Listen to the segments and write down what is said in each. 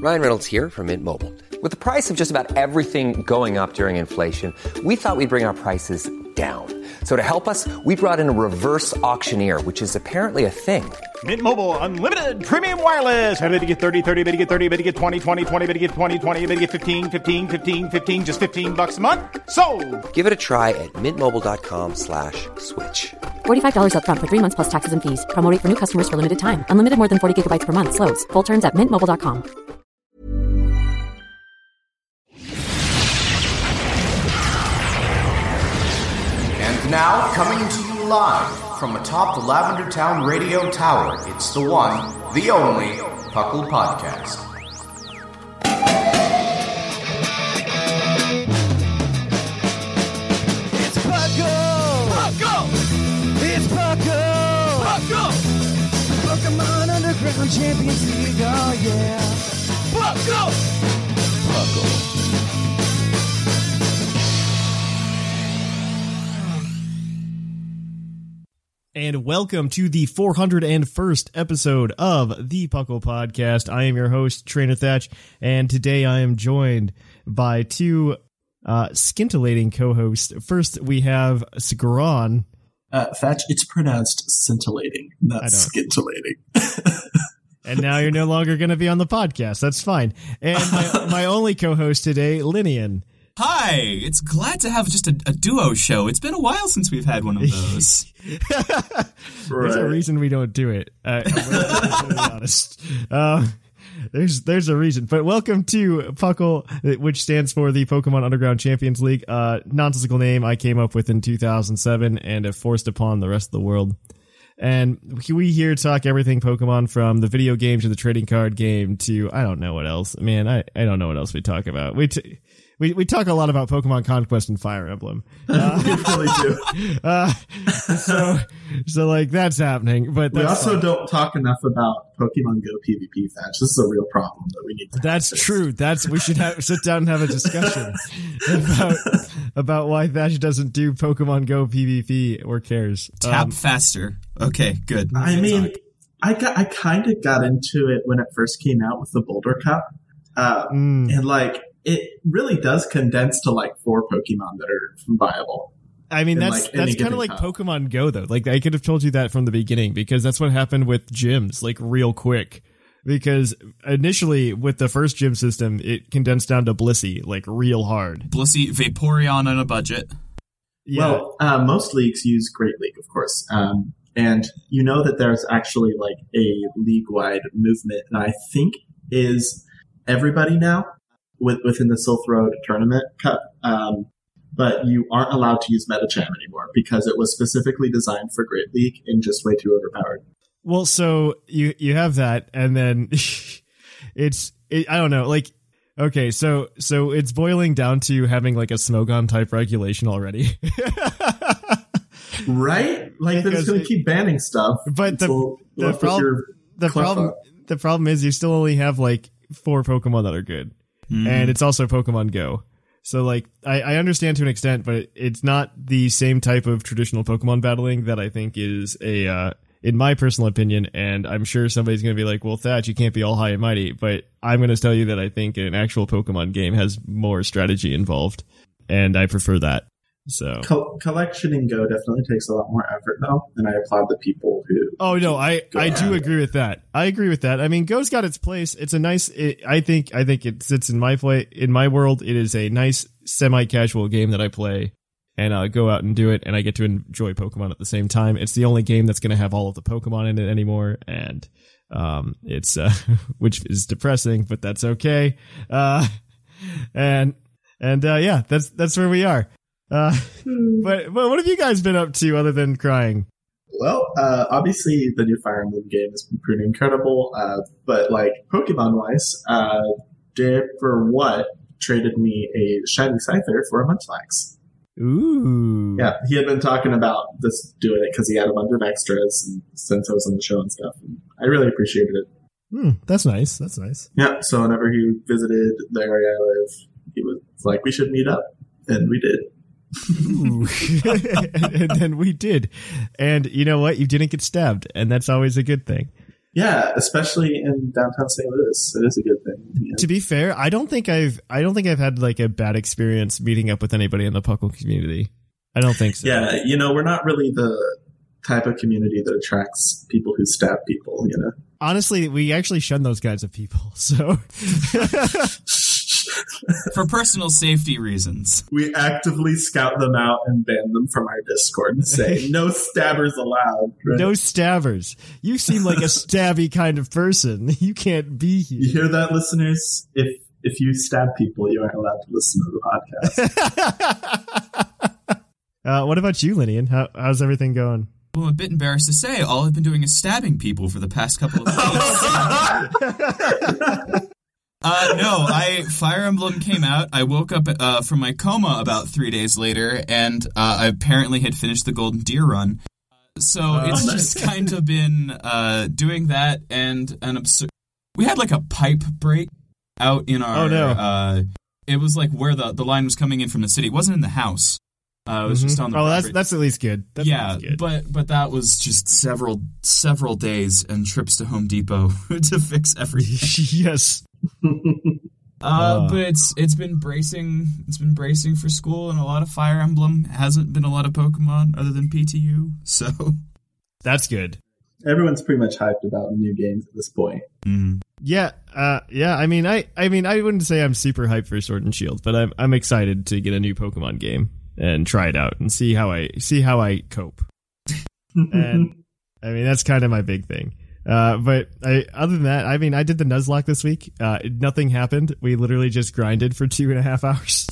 Ryan Reynolds here from Mint Mobile. With the price of just about everything going up during inflation, we thought we'd bring our prices down. So to help us, we brought in a reverse auctioneer, which is apparently a thing. Mint Mobile Unlimited Premium Wireless. How to get 30, 30, bit to get 30, bit to get 20, 20, 20, bit to get 20, 20, bit to get 15, 15, 15, 15, just $15 a month? Sold! Give it a try at mintmobile.com/switch. $45 up front for 3 months plus taxes and fees. Promo rate for new customers for limited time. Unlimited more than 40 gigabytes per month. Slows full terms at mintmobile.com. And now, coming to you live from atop the Lavender Town Radio Tower, it's the one, the only, Puckle Podcast. It's Puckle! Puckle! It's Puckle! Puckle! Pokemon Underground Champions League, oh yeah! Puckle! Puckle. And welcome to the 401st episode of the Puckle Podcast. I am your host, Trainer Thatch, and today I am joined by two scintillating co-hosts. First, we have Scron. Thatch, it's pronounced scintillating, not scintillating. And now you're no longer going to be on the podcast. That's fine. And my only co-host today, Linian. Hi, it's glad to have just a duo show. It's been a while since we've had one of those. There's a reason we don't do it. I'm really honest. There's a reason. But welcome to Puckle, which stands for the Pokemon Underground Champions League. Nonsensical name I came up with in 2007 and have forced upon the rest of the world. And we here talk everything Pokemon, from the video game to the trading card game to I don't know what else. Man, I don't know what else we talk about. We talk a lot about Pokemon Conquest and Fire Emblem. We really do. So like that's happening. But we also don't talk enough about Pokemon Go PvP, Thatch. This is a real problem that we need to That's true. We should sit down and have a discussion about why Thatch doesn't do Pokemon Go PvP or cares. Tap faster. Okay, good. I mean, I kind of got into it when it first came out with the Boulder Cup. And like, it really does condense to like 4 Pokemon that are viable. I mean, that's kind of like Pokemon Go, though. Like, I could have told you that from the beginning, because that's what happened with gyms, like, real quick. Because initially, with the first gym system, it condensed down to Blissey, like, real hard. Blissey, Vaporeon on a budget. Yeah. Well, most leagues use Great League, of course. And you know that there's actually, like, a league-wide movement, and I think is everybody now within the Silph Road Tournament Cup. But you aren't allowed to use Medicham anymore because it was specifically designed for Great League and just way too overpowered. Well, so you have that, and then I don't know, like, okay, so it's boiling down to having like a Smogon type regulation already. Right? Like, they're just going to keep banning stuff. But the problem is you still only have like 4 Pokemon that are good. And it's also Pokemon Go. So, like, I understand to an extent, but it's not the same type of traditional Pokemon battling that I think is in my personal opinion, and I'm sure somebody's going to be like, well, Thatch, you can't be all high and mighty, but I'm going to tell you that I think an actual Pokemon game has more strategy involved, and I prefer that. So collectioning Go definitely takes a lot more effort, though, and I applaud the people who... Oh, no, I do agree with that. I agree with that. I mean, Go's got its place. It's a nice... I think it sits in my world. It is a nice semi-casual game that I play and go out and do it, and I get to enjoy Pokemon at the same time. It's the only game that's going to have all of the Pokemon in it anymore, and it's which is depressing, but that's okay. Yeah, that's where we are. But what have you guys been up to other than crying? Well, obviously the new Fire Emblem game has been pretty incredible, but like Pokemon-wise, Dip for what traded me a shiny Scyther for a Munchlax. Ooh. Yeah, he had been talking about this doing it because he had a bunch of extras and since I was on the show and stuff. And I really appreciated it. That's nice. That's nice. Yeah, so whenever he visited the area I live, he was like, we should meet up. And we did. Ooh. and then we did. And you know what? You didn't get stabbed, and that's always a good thing. Yeah, especially in downtown St. Louis, it is a good thing. Yeah. To be fair, I don't think I've had like a bad experience meeting up with anybody in the Puckle community. I don't think so. Yeah, we're not really the type of community that attracts people who stab people, Honestly, we actually shun those kinds of people, so... For personal safety reasons. We actively scout them out and ban them from our Discord and say, no stabbers allowed. Right? No stabbers. You seem like a stabby kind of person. You can't be here. You hear that, listeners? If you stab people, you aren't allowed to listen to the podcast. What about you, Linian? How's everything going? Well, I'm a bit embarrassed to say, all I've been doing is stabbing people for the past couple of days. No, Fire Emblem came out. I woke up from my coma about 3 days later, and I apparently had finished the Golden Deer run. So it's just kind of been doing that, and we had like a pipe break out in our... Oh, no. It was like where the line was coming in from the city. It wasn't in the house. It was just on the property. That's at least good. That's at least good. But that was just several days and trips to Home Depot to fix everything. Yes. But it's been bracing for school, and a lot of Fire Emblem. Hasn't been a lot of Pokemon other than PTU, so that's good. Everyone's pretty much hyped about new games at this point. Mm. Yeah. I mean, I wouldn't say I'm super hyped for Sword and Shield, but I'm excited to get a new Pokemon game and try it out and see how I cope. And I mean, that's kind of my big thing. But other than that, I mean, I did the Nuzlocke this week. Nothing happened. We literally just grinded for 2.5 hours.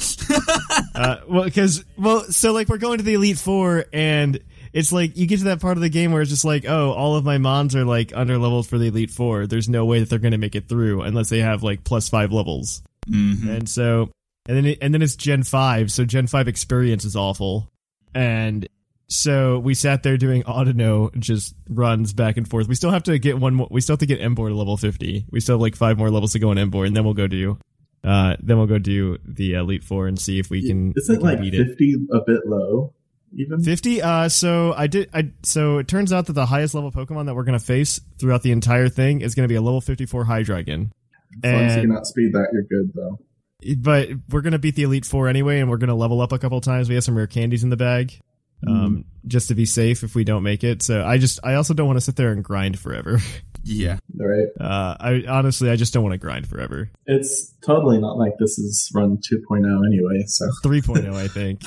So like we're going to the Elite Four, and it's like you get to that part of the game where it's just like, oh, all of my mons are like under leveled for the Elite Four. There's no way that they're going to make it through unless they have like +5 levels. Mm-hmm. And then it's Gen 5, so Gen 5 experience is awful. And so we sat there doing Audino, just runs back and forth. We still have to get one more. We still have to get Embor to level 50. We still have like 5 more levels to go in Embor, and then we'll go do the Elite Four and see if we can. Isn't like 50 a bit low? Even 50. So it turns out that the highest level Pokemon that we're gonna face throughout the entire thing is gonna be a level 54 Hydreigon. As long as you can outspeed that, you're good though. But we're going to beat the Elite Four anyway, and we're going to level up a couple times. We have some rare candies in the bag, just to be safe if we don't make it. So I also don't want to sit there and grind forever. Yeah. Right. I just don't want to grind forever. It's totally not like this is run 2.0 anyway, so. 3.0, I think.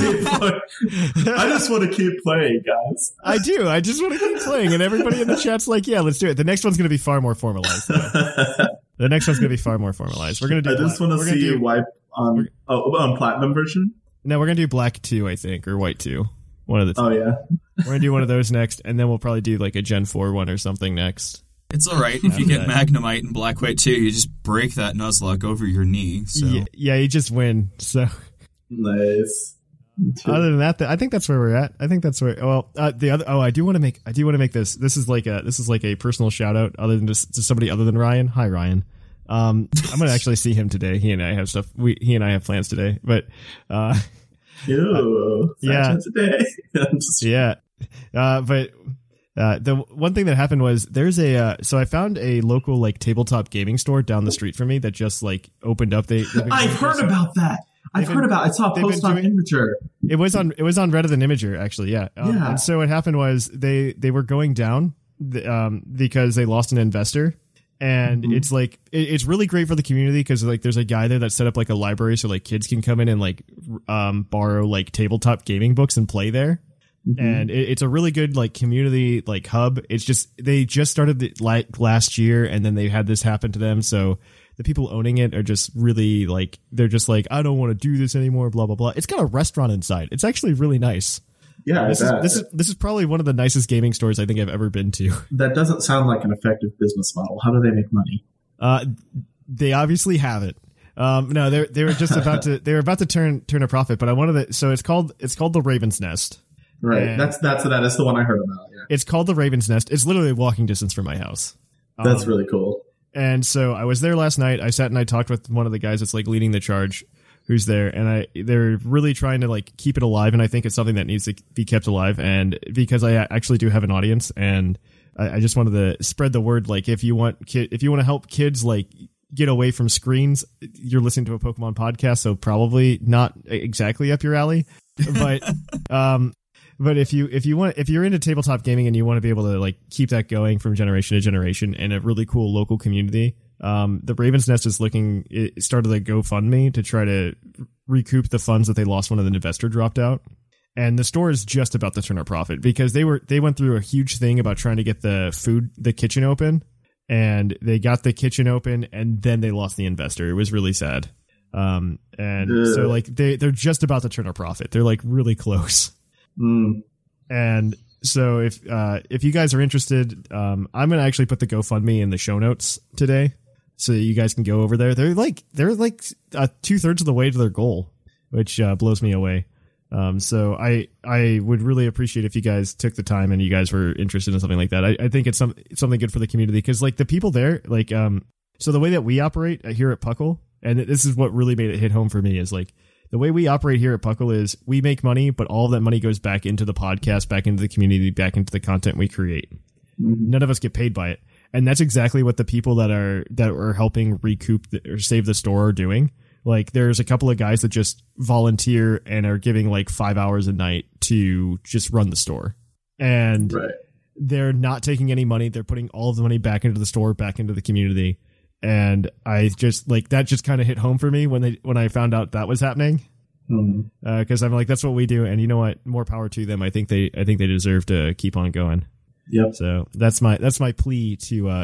I just want to keep playing, guys. I do. I just want to keep playing, and everybody in the chat's like, yeah, let's do it. The next one's going to be far more formalized, though. The next one's going to be far more formalized. We're going to do. I just want to see you wipe on platinum version. No, we're going to do black 2, I think, or white 2. One of the two. Oh yeah. We're going to do one of those next, and then we'll probably do like a Gen 4 one or something next. It's all right if you get Magnemite and Black White 2. You just break that Nuzlocke over your knee. So yeah, you just win. So nice. Other than that, I think that's where we're at. I think that's where. Well, the other. Oh, I do want to make this. This is like a personal shout out, other than just to somebody other than Ryan. Hi, Ryan. I'm gonna actually see him today. He and I have stuff. He and I have plans today. But yeah, today. Yeah. But the one thing that happened was there's so I found a local like tabletop gaming store down the street from me that just like opened up. I've heard about that. I saw a post on Imgur. It was on Reddit and Imgur, actually. Yeah. And so what happened was they were going down because they lost an investor. And it's like it's really great for the community because like there's a guy there that set up like a library so like kids can come in and like borrow like tabletop gaming books and play there. And it's a really good like community like hub. It's just they just started like last year, and then they had this happen to them. So the people owning it are just really like they're just like, I don't want to do this anymore. Blah blah blah. It's got a restaurant inside. It's actually really nice. Yeah, this is probably one of the nicest gaming stores I think I've ever been to. That doesn't sound like an effective business model. How do they make money? They obviously have it. No, they were just about to turn a profit. But I wanted to. So it's called the Raven's Nest. Right. And that is the one I heard about. Yeah. It's called the Raven's Nest. It's literally a walking distance from my house. That's really cool. And so I was there last night. I sat and I talked with one of the guys that's like leading the charge, who's there, and they're really trying to like keep it alive, and I think it's something that needs to be kept alive. And because I actually do have an audience, and I just wanted to spread the word. Like, if you want to help kids like get away from screens, you're listening to a Pokemon podcast, so probably not exactly up your alley. But but if you're into tabletop gaming and you want to be able to like keep that going from generation to generation and a really cool local community, the Raven's Nest it started a GoFundMe to try to recoup the funds that they lost when an investor dropped out. And the store is just about to turn a profit because they went through a huge thing about trying to get the kitchen open, and they got the kitchen open and then they lost the investor. It was really sad. So like they're just about to turn a profit. They're like really close. And so if you guys are interested, I'm going to actually put the GoFundMe in the show notes today so that you guys can go over there. They're like 2/3 of the way to their goal, which blows me away. So I would really appreciate if you guys took the time and you guys were interested in something like that. I think it's something good for the community because like the people there, like, so the way that we operate here at Puckle, and this is what really made it hit home for me, is like the way we operate here at Puckle is we make money, but all of that money goes back into the podcast, back into the community, back into the content we create. Mm-hmm. None of us get paid by it. And that's exactly what the people that are helping recoup or save the store are doing. Like, there's a couple of guys that just volunteer and are giving like 5 hours a night to just run the store. And they're not taking any money. They're putting all of the money back into the store, back into the community. And I just like that just kind of hit home for me when I found out that was happening. Because I'm like, that's what we do. And you know what? More power to them. I think they deserve to keep on going. Yep. So that's my plea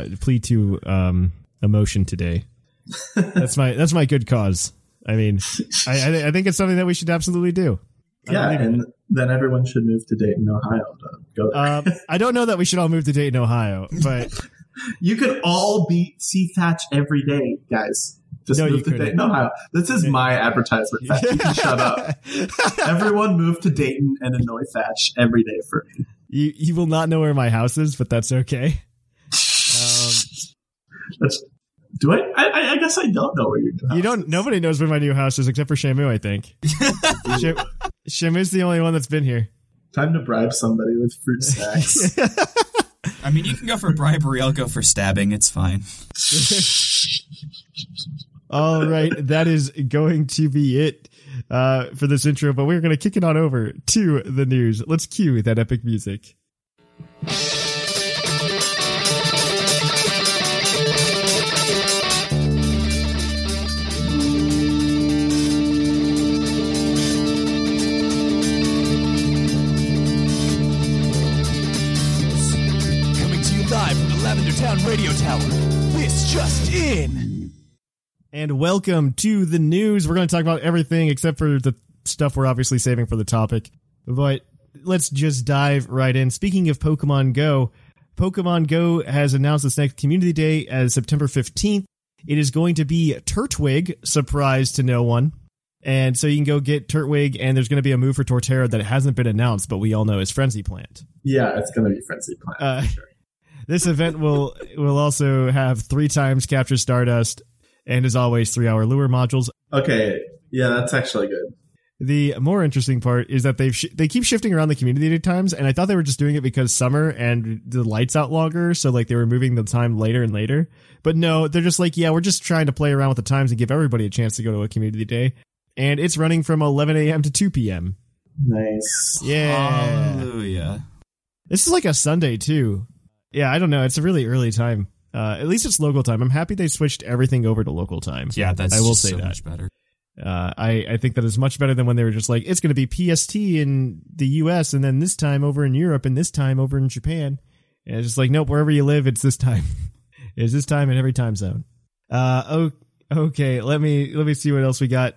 to emotion today. That's my good cause. I mean, I think it's something that we should absolutely do. Yeah, and then everyone should move to Dayton, Ohio to go there. I don't know that we should all move to Dayton, Ohio, but you could all beat C-Thatch every day, guys. Just move to Dayton, Ohio. This is my advertisement. Thatch. You can shut up. Everyone move to Dayton and annoy Thatch every day for me. You will not know where my house is, but that's okay. Do I? I guess I don't know where your new house You don't. is. Nobody knows where my new house is except for Shamu, I think. Shamu's the only one that's been here. Time to bribe somebody with fruit snacks. I mean, you can go for bribery. I'll go for stabbing. It's fine. All right, that is going to be it for this intro, but we're going to kick it on over to the news. Let's cue that epic music. Live from the Lavender Town Radio Tower. This just in. And welcome to the news. We're going to talk about everything except for the stuff we're obviously saving for the topic. But let's just dive right in. Speaking of Pokemon Go has announced its next Community Day as September 15th. It is going to be Turtwig, surprise to no one. And so you can go get Turtwig, and there's going to be a move for Torterra that hasn't been announced, but we all know is Frenzy Plant. Yeah, it's going to be Frenzy Plant. For sure. This event will also have 3 times Capture Stardust and, as always, 3-hour lure modules. Okay, yeah, that's actually good. The more interesting part is that they keep shifting around the community times, and I thought they were just doing it because summer and the lights out longer, so like they were moving the time later and later. But no, they're just like, yeah, we're just trying to play around with the times and give everybody a chance to go to a community day. And it's running from 11 a.m. to 2 p.m. Nice. Yeah. Hallelujah. This is like a Sunday, too. Yeah, I don't know. It's a really early time. At least it's local time. I'm happy they switched everything over to local time. Yeah, that's I will just say so that. much better. I think that is much better than when they were just like, it's going to be PST in the US and then this time over in Europe and this time over in Japan. And it's just like, nope, wherever you live, it's this time. It's this time in every time zone. Okay, let me see what else we got.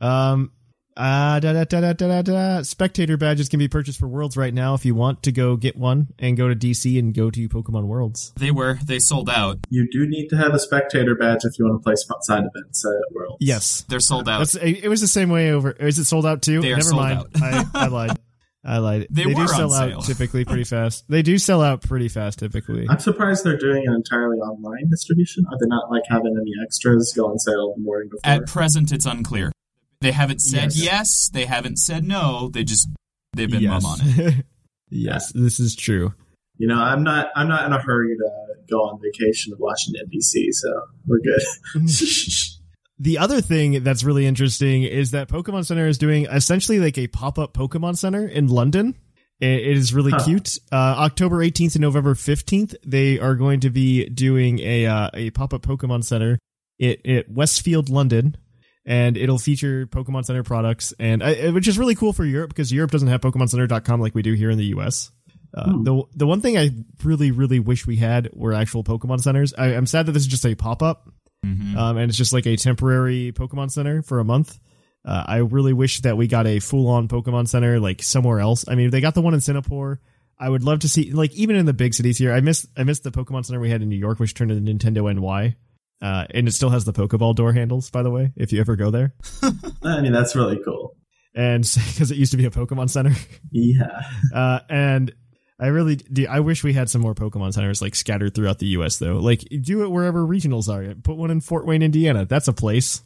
Spectator badges can be purchased for Worlds right now if you want to go get one and go to DC and go to Pokemon Worlds. They sold out. You do need to have a spectator badge if you want to play side events at Worlds. Yes. They're sold out. It was the same way over. Is it sold out too? They are Never sold mind. out. I lied. They were do sell on sale. out typically pretty fast. They do sell out pretty fast typically. I'm surprised they're doing an entirely online distribution. Are they not like having any extras go on sale the morning before? At present, it's unclear. They haven't said yes. They haven't said no. They've been mum on it. Yes, this is true. I'm not in a hurry to go on vacation to Washington, D.C., so we're good. The other thing that's really interesting is that Pokemon Center is doing essentially like a pop-up Pokemon Center in London. It is really cute. October 18th and November 15th, they are going to be doing a pop-up Pokemon Center at Westfield, London, and it'll feature Pokemon Center products, and which is really cool for Europe because Europe doesn't have PokemonCenter.com like we do here in the U.S. The one thing I really, really wish we had were actual Pokemon Centers. I'm sad that this is just a pop-up, and it's just like a temporary Pokemon Center for a month. I really wish that we got a full-on Pokemon Center like somewhere else. I mean, if they got the one in Singapore, I would love to see, like, even in the big cities here. I miss the Pokemon Center we had in New York, which turned into Nintendo NY. And it still has the Pokeball door handles, by the way, if you ever go there. I mean, that's really cool. And because it used to be a Pokemon Center. Yeah. And I really do. I wish we had some more Pokemon Centers like scattered throughout the U.S., though. Like, do it wherever regionals are. Put one in Fort Wayne, Indiana. That's a place.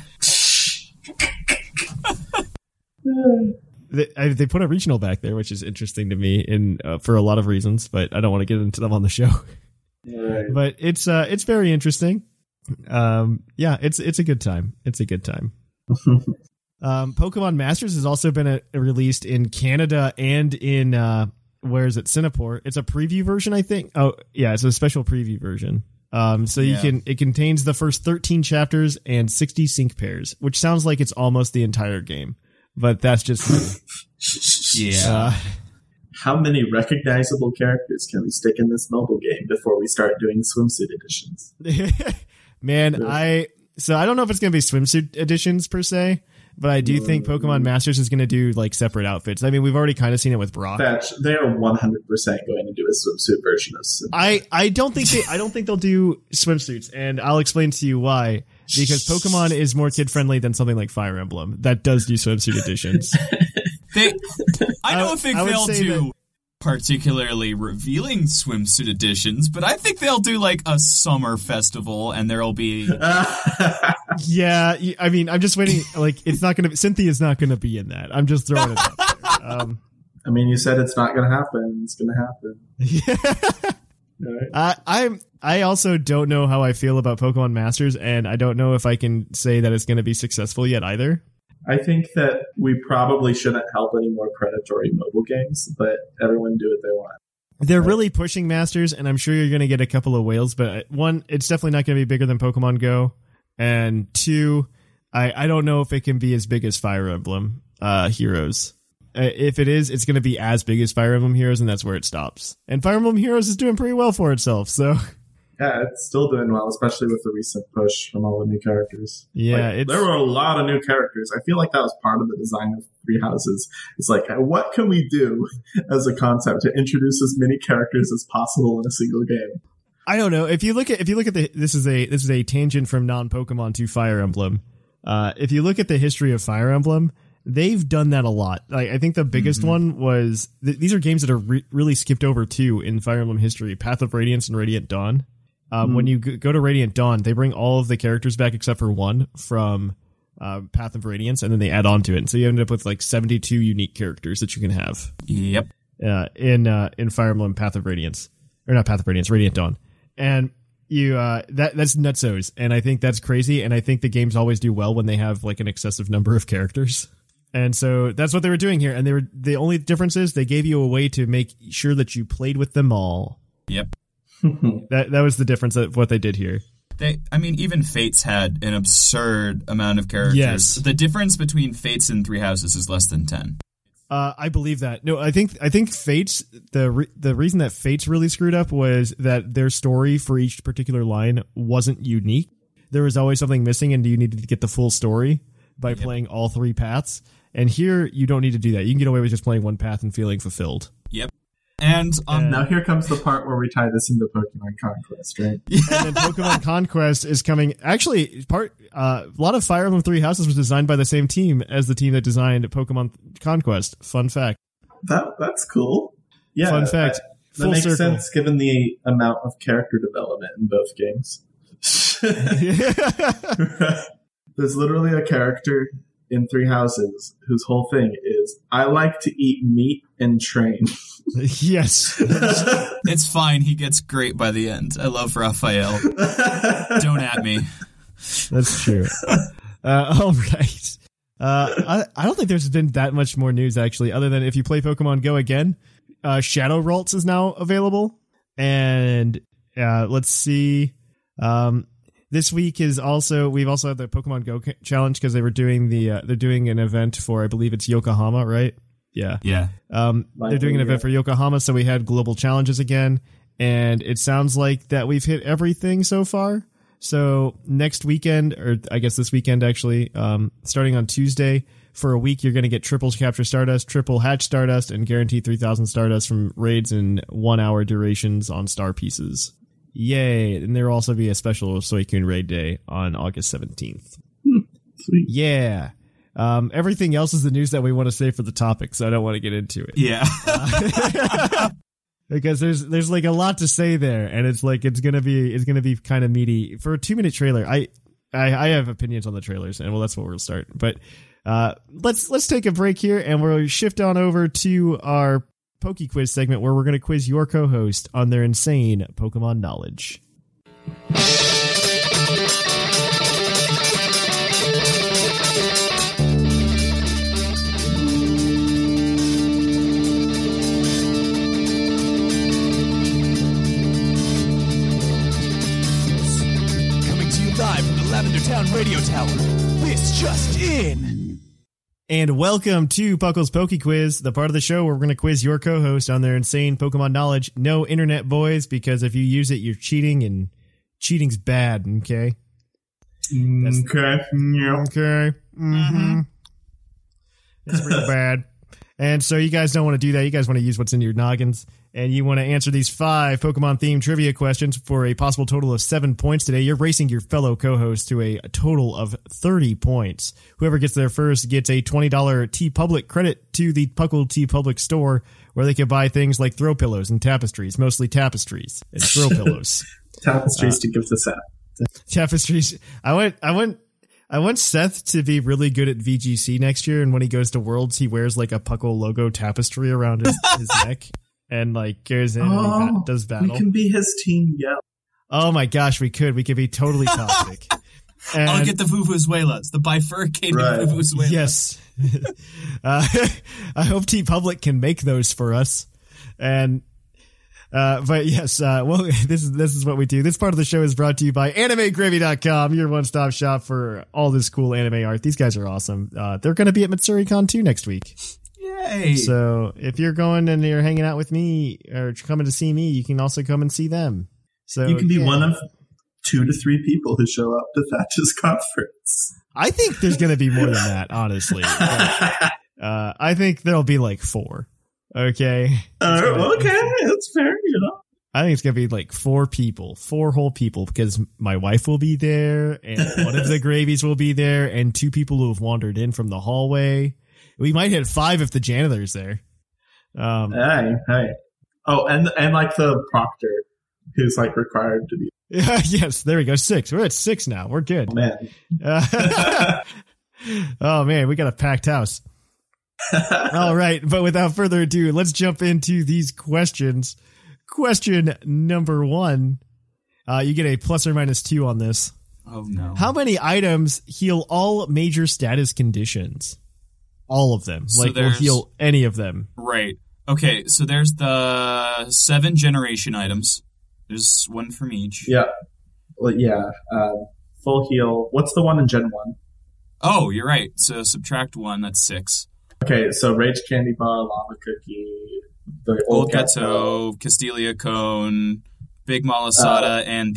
They put a regional back there, which is interesting to me for a lot of reasons, but I don't want to get into them on the show. Right. But it's very interesting. Yeah, it's a good time. It's a good time. Pokemon Masters has also been released in Canada and in where is it? Singapore. It's a preview version, I think. Oh, yeah, it's a special preview version. So it contains the first 13 chapters and 60 sync pairs, which sounds like it's almost the entire game, but that's just yeah. How many recognizable characters can we stick in this mobile game before we start doing swimsuit editions? Man, I don't know if it's going to be swimsuit editions per se, but I do think Pokemon Masters is going to do like separate outfits. I mean, we've already kind of seen it with Brock. They are 100% going to do a swimsuit version of Swimsuit. I don't think they'll do swimsuits, and I'll explain to you why. Because Pokemon is more kid friendly than something like Fire Emblem that does do swimsuit editions. I don't think they'll do particularly revealing swimsuit editions, but I think they'll do like a summer festival and there'll be yeah, I mean, I'm just waiting. Like, it's not going to. Cynthia's not going to be in that. I'm just throwing it out there. I mean, you said it's not going to happen. It's going to happen. Yeah. Right. I also don't know how I feel about Pokemon Masters, and I don't know if I can say that it's going to be successful yet either. I think that we probably shouldn't help any more predatory mobile games, but everyone do what they want. They're really pushing Masters, and I'm sure you're going to get a couple of whales, but one, it's definitely not going to be bigger than Pokemon Go, and two, I don't know if it can be as big as Fire Emblem Heroes. If it is, it's going to be as big as Fire Emblem Heroes, and that's where it stops. And Fire Emblem Heroes is doing pretty well for itself, so... Yeah, it's still doing well, especially with the recent push from all the new characters. Yeah, there were a lot of new characters. I feel like that was part of the design of Three Houses. It's like, what can we do as a concept to introduce as many characters as possible in a single game? I don't know. If you look at this is a tangent from non-Pokemon to Fire Emblem. If you look at the history of Fire Emblem, they've done that a lot. Like, I think the biggest one was these are games that are really skipped over too in Fire Emblem history: Path of Radiance and Radiant Dawn. When you go to Radiant Dawn, they bring all of the characters back except for one from Path of Radiance, and then they add on to it. And so you end up with like 72 unique characters that you can have. Yep. In Fire Emblem Path of Radiance, or not Path of Radiance, Radiant Dawn, and you that's nutsos, and I think that's crazy. And I think the games always do well when they have like an excessive number of characters. And so that's what they were doing here. And the only difference is they gave you a way to make sure that you played with them all. Yep. That was the difference of what they did here. Even Fates had an absurd amount of characters. Yes. The difference between Fates and Three Houses is less than 10. I believe that. No, I think Fates, the reason that Fates really screwed up was that their story for each particular line wasn't unique. There was always something missing, and you needed to get the full story by playing all three paths. And here, you don't need to do that. You can get away with just playing one path and feeling fulfilled. Yep. And now here comes the part where we tie this into Pokemon Conquest, right? And then Pokemon Conquest is coming. Actually, a lot of Fire Emblem Three Houses was designed by the same team as the team that designed Pokemon Conquest. Fun fact. That's cool. Yeah. Fun fact. That makes sense given the amount of character development in both games. There's literally a character in Three Houses, whose whole thing is, I like to eat meat and train. Yes. It's fine. He gets great by the end. I love Raphael. Don't at me. That's true. All right. I don't think there's been that much more news, actually, other than if you play Pokemon Go again, Shadow Ralts is now available. And let's see. This week is we've also had the Pokemon Go challenge because they were doing they're doing an event for, I believe it's Yokohama, right? Yeah. Yeah. They're doing an event for Yokohama, so we had global challenges again, and it sounds like that we've hit everything so far. So next weekend, or I guess this weekend actually, starting on Tuesday, for a week you're going to get triple capture Stardust, triple hatch Stardust, and guaranteed 3,000 Stardust from raids in 1 hour durations on star pieces. Yay! And there will also be a special Suicune raid day on August 17th. Sweet. Yeah. Everything else is the news that we want to say for the topic, so I don't want to get into it. Yeah. Because there's like a lot to say there, and it's gonna be kind of meaty for a 2-minute trailer. I have opinions on the trailers, and well, that's what we'll start. But let's take a break here, and we'll shift on over to our Poke Quiz segment, where we're gonna quiz your co-host on their insane Pokemon knowledge. Live from the Lavender Town Radio Tower. This just in. And welcome to Puckle's Poke Quiz, the part of the show where we're going to quiz your co-host on their insane Pokemon knowledge. No internet boys, because if you use it, you're cheating, and cheating's bad, okay? Okay. Yeah. Okay. Mm-hmm. It's pretty bad. And so you guys don't want to do that. You guys want to use what's in your noggins. And you want to answer these 5 Pokemon-themed trivia questions for a possible total of 7 points today. You're racing your fellow co-host to a total of 30 points. Whoever gets there first gets a $20 TeePublic credit to the Puckle TeePublic store, where they can buy things like throw pillows and tapestries, mostly tapestries and throw pillows. Tapestries to give this out. Tapestries. I want Seth to be really good at VGC next year, and when he goes to Worlds, he wears like a Puckle logo tapestry around his neck. And like goes in and he does battle. We can be his team, yeah. Oh my gosh, we could be totally toxic. And I'll get the Vuvuzuelas, the bifurcated Vuvuzuelas. Yes. I hope TeePublic can make those for us. And but yes, well, this is what we do. This part of the show is brought to you by AnimeGravy.com, your one-stop shop for all this cool anime art. These guys are awesome. They're going to be at MatsuriCon 2 next week. Yay! So if you're going and you're hanging out with me or coming to see me, you can also come and see them. So you can be one of 2 to 3 people who show up to Thatch's conference. I think there's going to be more than that, honestly. I think there'll be like 4. Okay. Okay, that's fair. You know. I think it's going to be like 4 people, 4 whole people, because my wife will be there, and one of the Gravies will be there, and 2 people who have wandered in from the hallway. We might hit 5 if the janitor's there. Hey. Oh, and like the proctor, who's like required to be. Yes, there we go. 6. We're at 6 now. We're good. Oh, man. Oh man, we got a packed house. All right, but without further ado, let's jump into these questions. Question number 1. You get a plus or minus 2 on this. Oh no. How many items heal all major status conditions? All of them. So like, will heal any of them. Right. Okay, so there's the 7 generation items. There's 1 from each. Yeah. Well, yeah. Full heal. What's the one in Gen 1? Oh, you're right. So subtract 1, that's 6. Okay, so Rage Candy Bar, Lava Cookie, the Old Gateau, Castelia Cone, Big Malasada, and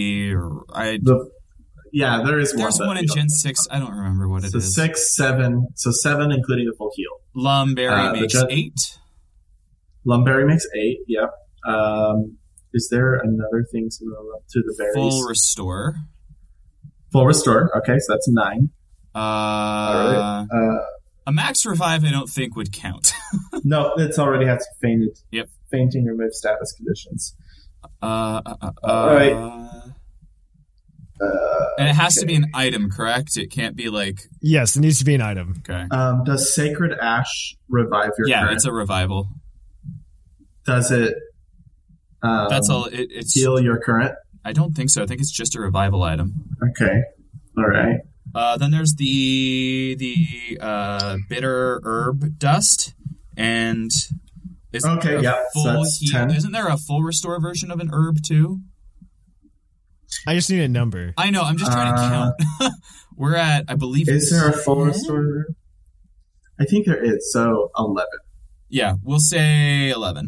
yeah, there is one. There's one in Gen 6. I don't remember what it is. 6, 7. So 7, including the full heal. Lumberry makes 8. Lumberry makes 8, yep. Is there another thing similar to the berries? Full Restore. Full Restore, okay, so that's 9. Right. A Max Revive I don't think would count. No, it's already has fainted. Yep. Fainting removes status conditions. All right. And it has to be an item, correct? It can't be like... Yes, it needs to be an item. Okay. Does Sacred Ash revive your current? Yeah, it's a revival. Does it That's all. It's heal your current? I don't think so. I think it's just a revival item. Okay. All right. Then there's the bitter herb dust, and isn't there a full so that's 10. Isn't there a full restore version of an herb too? I just need a number. I know. I'm just trying to count. We're at, I believe. Is there a full restore? I think there is. So 11. Yeah, we'll say 11.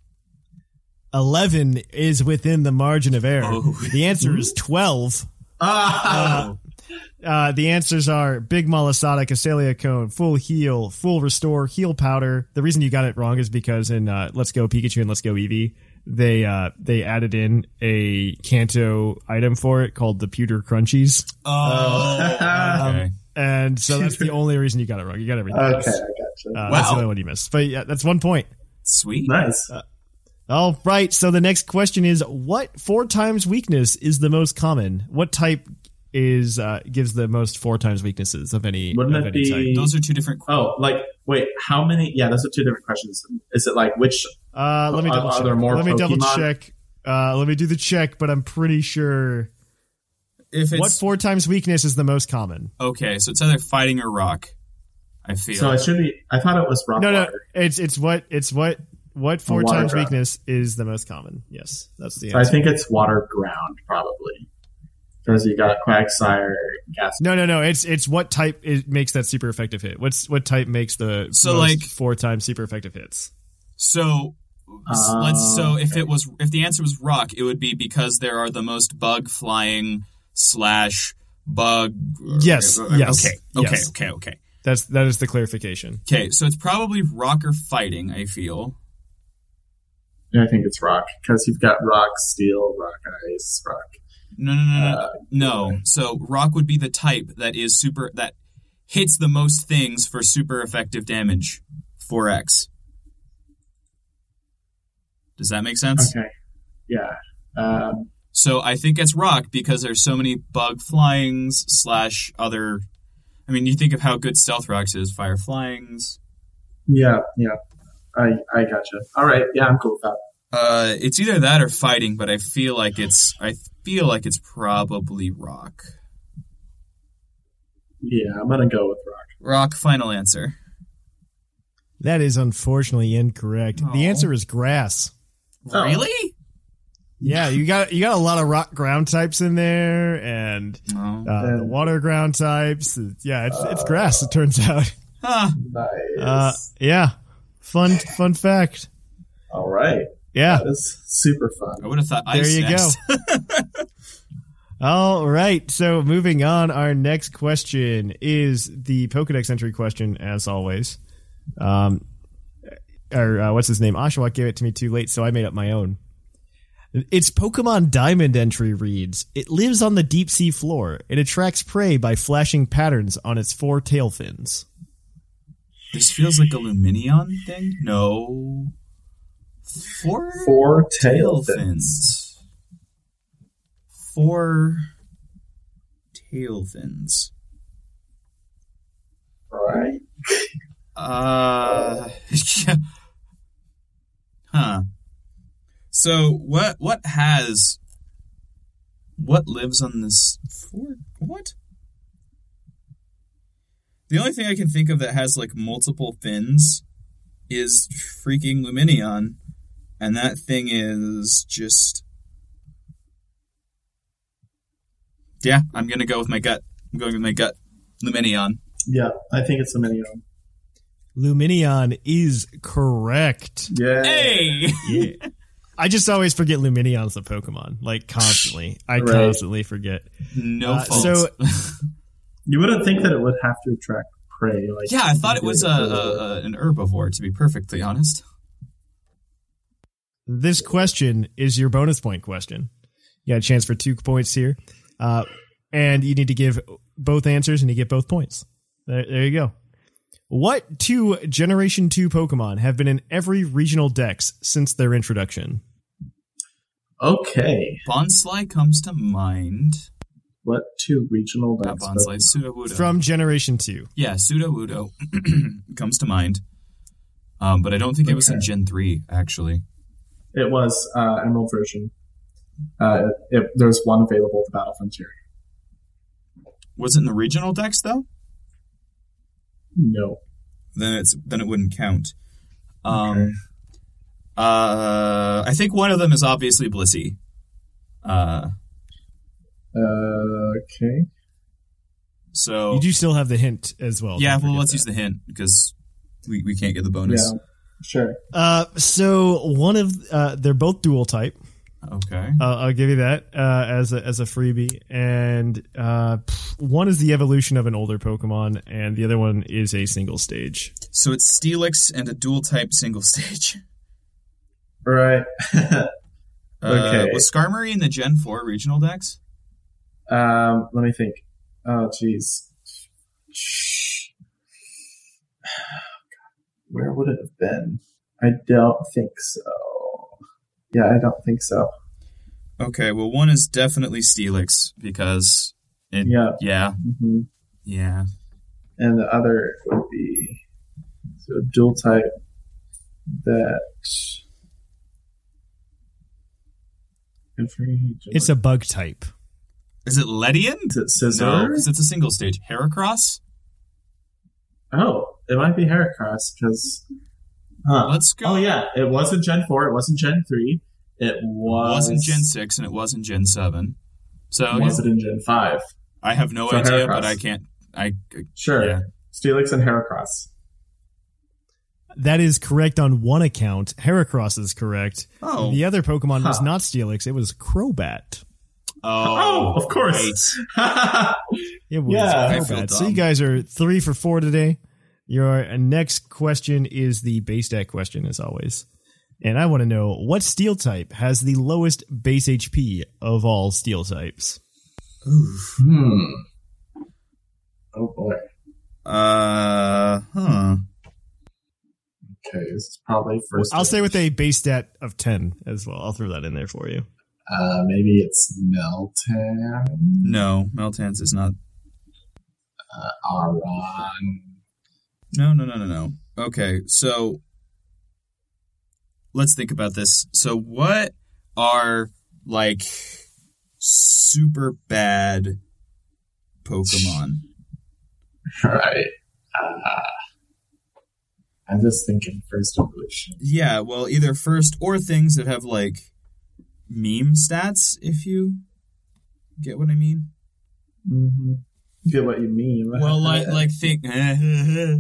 11 is within the margin of error. Oh. The answer is 12. The answers are Big Malasada, Castelia Cone, Full Heal, Full Restore, Heal Powder. The reason you got it wrong is because in Let's Go Pikachu and Let's Go Eevee, they added in a Kanto item for it called the Pewter Crunchies. Okay. And so that's the only reason you got it wrong. You got everything else. Okay, I gotcha. That's the only one you missed. But yeah, that's 1 point. Sweet. Nice. All right, so the next question is, what 4 times weakness is the most common? What type is gives the most 4 times weaknesses of any? Wouldn't of it any be? type? Those are two different. Wait, how many? Yeah, those are 2 different questions. Is it like which? Let me double are check. there more Let me double Pokemon? check. Let me do the check, but I'm pretty sure. If it's What 4 times weakness is the most common? okay, so it's either fighting or rock. I feel. So it should be. I thought it was rock No, water. it's what 4 Water times ground. weakness is the most common. Yes, that's the So I answer. think it's water ground probably because you got Quagsire, Gas. No. It's what type it makes that super effective hit. What type makes the So, most like- 4 times super effective hits? So if the answer was rock, it would be because there are the most bug flying / bug. Yes. Okay. Yes. Okay. That is the clarification. Okay, so it's probably rock or fighting, I feel. I think it's rock because you've got rock, steel, rock, ice, rock. No. So rock would be the type that is that hits the most things for super effective damage. 4x. Does that make sense? Okay. Yeah. So I think it's rock because there's so many bug flyings / other. I mean, you think of how good Stealth Rocks is. Fire flyings. Yeah. I gotcha. All right. Yeah, I'm cool with that. It's either that or fighting, but I feel like it's probably rock. Yeah, I'm gonna go with rock. Rock, final answer. That is unfortunately incorrect. The answer is grass. Oh. Really? Yeah, you got a lot of rock ground types in there, and the water ground types. Yeah, it's grass. It turns out. Huh. Nice. Yeah, fun fact. All right. Yeah, That is super fun. I would have thought ice there you next. go. All right, so moving on, our next question is the Pokedex entry question, as always. What's his name? Oshawott gave it to me too late, so I made up my own. Its Pokemon Diamond entry reads, it lives on the deep sea floor. It attracts prey by flashing patterns on its 4 tail fins. This feels like a Luminion thing? No. 4 tail fins. 4 tail fins. Right. Huh. So what lives on this 4? What? The only thing I can think of that has like multiple fins is freaking Luminion, and that thing is just. Yeah, I'm gonna go with my gut. I'm going with my gut. Luminion. Yeah, I think it's a Luminion. Luminion is correct. Yeah. Hey! Yeah. I just always forget Luminion's a Pokemon, like constantly. I Right. constantly forget. No fault. So You wouldn't think that it would have to attract prey. Like yeah, I thought it was an herbivore, to be perfectly honest. this question is your bonus point question. You got a chance for 2 points here. And you need to give both answers and you get both points. There you go. What 2 Generation 2 Pokemon have been in every regional dex since their introduction? Okay. Bonsly comes to mind. What two regional Not decks? Bonslight, Sudowoodo. From Generation 2. Yeah, Sudowoodo comes to mind. But I don't think it was in Gen 3, actually. It was Emerald version. There's one available at the Battle Frontier. Was it in the regional decks, though? No. Then it wouldn't count. Okay. I think one of them is obviously Blissey. Okay. So You do still have the hint as well. yeah, Don't well, forget let's that. use the hint because we can't get the bonus. Yeah. Sure. So one of they're both dual type. Okay. I'll give you that as a freebie, and one is the evolution of an older Pokemon, and the other one is a single stage. So it's Steelix and a dual type single stage. Right. Okay. Was Skarmory in the Gen 4 regional decks? Let me think. Oh, jeez. Where would it have been? I don't think so. Yeah, I don't think so. Okay, well, one is definitely Steelix because Yeah. Mm-hmm. Yeah. And the other would be dual type that. It's a bug type. Is it Ledian? Is it Scizor? No, because it's a single stage. Heracross? Oh, it might be Heracross because. Let's go. Oh yeah, it wasn't Gen 4. It wasn't Gen 3. It wasn't Gen 6 and it wasn't Gen 7. So was it in Gen 5? I have no So idea, Heracross. but I can't. Sure. Yeah. Steelix and Heracross. That is correct on one account. Heracross is correct. Oh. The other Pokemon was not Steelix. It was Crobat. Oh, of course. It was Yeah. I feel Crobat. So dumb. you guys are 3 for 4 today. Your next question is the base deck question, as always. And I want to know, what steel type has the lowest base HP of all steel types? Oh boy. Okay, this is probably first. I'll say with a base stat of 10 as well. I'll throw that in there for you. Maybe it's Meltan. No, Meltan's is not. Aron. No. Okay, so let's think about this. So what are, like, super bad Pokemon? Right. I'm just thinking first evolution. Yeah, well, either first or things that have, like, meme stats, if you get what I mean. Mm-hmm. Get what you mean. Well, like think. I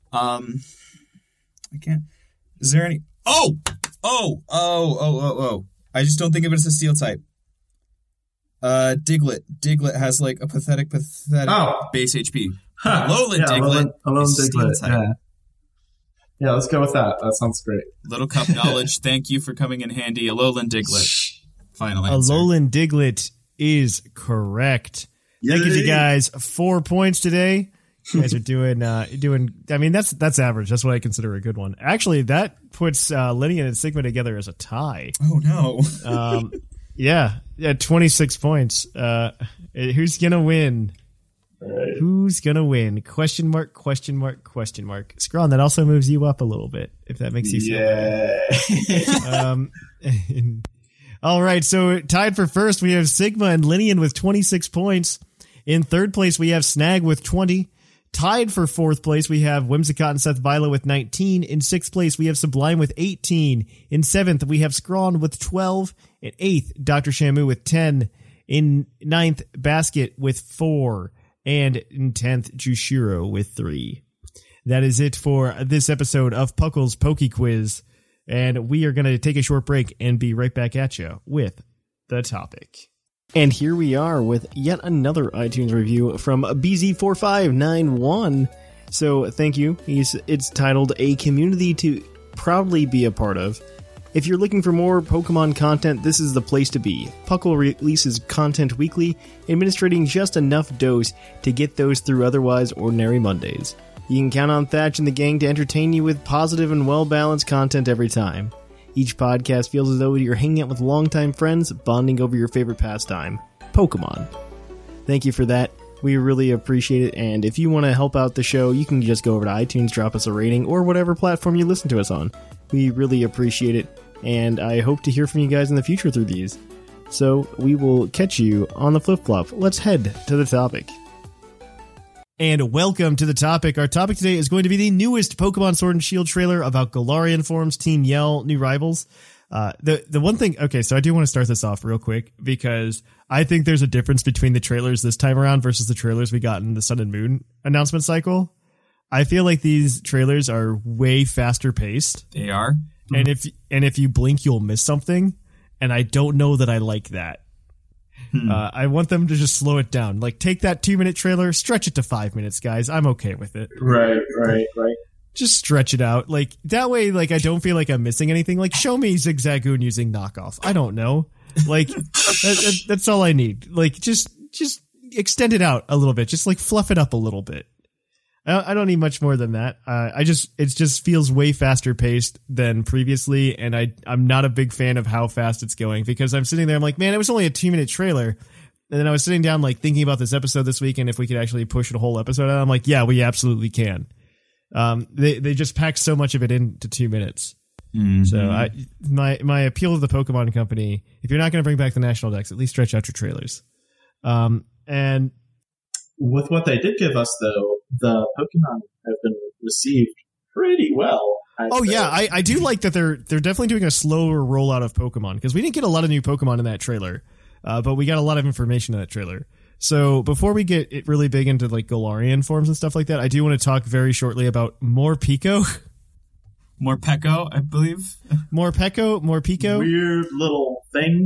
can't. Is there any? Oh! I just don't think of it as a steel type. Diglett. Diglett has like a pathetic base HP. Alolan Diglett. Alolan is steel Diglett. type. Yeah, let's go with that. That sounds great. Little Cup knowledge. Thank you for coming in handy. Alolan Diglett. Final answer. Alolan Diglett is correct. That gives you guys 4 points today. You guys are doing. I mean, that's average. That's what I consider a good one. Actually, that puts Linian and Sigma together as a tie. Oh no. Yeah, 26 points. Who's gonna win? Right. Who's gonna win? Question mark, question mark, question mark. Scrawn, that also moves you up a little bit, if that makes you feel better. All right, so tied for first, we have Sigma and Linian with 26 points. In third place, we have Snag with 20. Tied for fourth place, we have Whimsicott and Seth Vila with 19. In sixth place, we have Sublime with 18. In seventh, we have Scrawn with 12. In eighth, Dr. Shamu with 10. In ninth, Basket with 4. And in 10th, Jushiro with 3. That is it for this episode of Puckle's Poke Quiz. And we are going to take a short break and be right back at you with the topic. And here we are with yet another iTunes review from BZ4591. So thank you. It's titled A Community to Proudly Be a Part of. If you're looking for more Pokemon content, this is the place to be. Puckle releases content weekly, administrating just enough dose to get those through otherwise ordinary Mondays. You can count on Thatch and the gang to entertain you with positive and well-balanced content every time. Each podcast feels as though you're hanging out with longtime friends, bonding over your favorite pastime, Pokemon. Thank you for that. We really appreciate it. And if you want to help out the show, you can just go over to iTunes, drop us a rating, or whatever platform you listen to us on. We really appreciate it. And I hope to hear from you guys in the future through these. So we will catch you on the flip-flop. Let's head to the topic. And welcome to the topic. Our topic today is going to be the newest Pokemon Sword and Shield trailer about Galarian forms, Team Yell, new rivals. The one thing, okay, so I do want to start this off real quick because I think there's a difference between the trailers this time around versus the trailers we got in the Sun and Moon announcement cycle. I feel like these trailers are way faster paced. They are. And if you blink, you'll miss something. And I don't know that I like that. I want them to just slow it down. Like, take that 2-minute trailer, stretch it to 5 minutes, guys. I'm okay with it. Right. Just stretch it out. Like, that way, like, I don't feel like I'm missing anything. Like, show me Zigzagoon using knockoff. I don't know. Like, that's all I need. Like, just extend it out a little bit. Just, like, fluff it up a little bit. I don't need much more than that. It just feels way faster paced than previously, and I'm not a big fan of how fast it's going because I'm sitting there, I'm like, man, it was only a 2-minute trailer. And then I was sitting down, like, thinking about this episode this week and if we could actually push a whole episode out. I'm like, yeah, we absolutely can. They just packed so much of it into 2 minutes. Mm-hmm. So my appeal to the Pokemon Company, if you're not going to bring back the National Dex, at least stretch out your trailers. And with what they did give us, though, the Pokemon have been received pretty well. I do like that they're definitely doing a slower rollout of Pokemon because we didn't get a lot of new Pokemon in that trailer, but we got a lot of information in that trailer. So before we get it really big into like Galarian forms and stuff like that, I do want to talk very shortly about Morpeko. Morpeko, I believe. Morpeko. Weird little thing.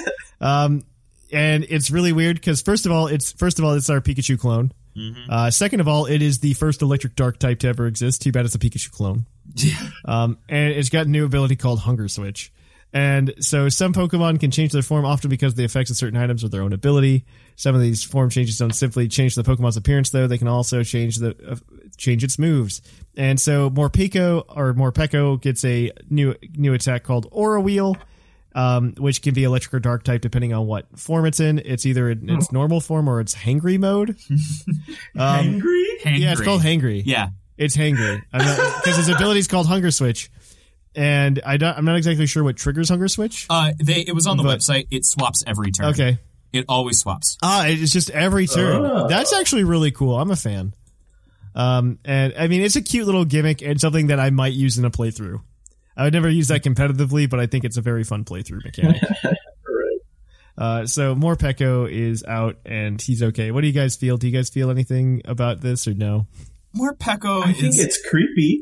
And it's really weird because first of all, it's our Pikachu clone. Mm-hmm. Second of all, it is the first electric dark type to ever exist. Too bad it's a Pikachu clone. And it's got a new ability called Hunger Switch. And so some Pokemon can change their form often because of the effects of certain items or their own ability. Some of these form changes don't simply change the Pokemon's appearance, though. They can also change its moves. And so Morpeko gets a new attack called Aura Wheel, which can be electric or dark type depending on what form it's in. It's either in its normal form or its hangry mode. Hangry? Yeah, it's called hangry. Yeah. It's hangry. Because his ability is called Hunger Switch. And I'm not exactly sure what triggers Hunger Switch. It was on the website. It swaps every turn. Okay. It always swaps. It's just every turn. That's actually really cool. I'm a fan. And I mean, it's a cute little gimmick and something that I might use in a playthrough. I would never use that competitively, but I think it's a very fun playthrough mechanic. Right. So Morpeko is out and he's okay. What do you guys feel? Do you guys feel anything about this or no? Morpeko I think it's creepy.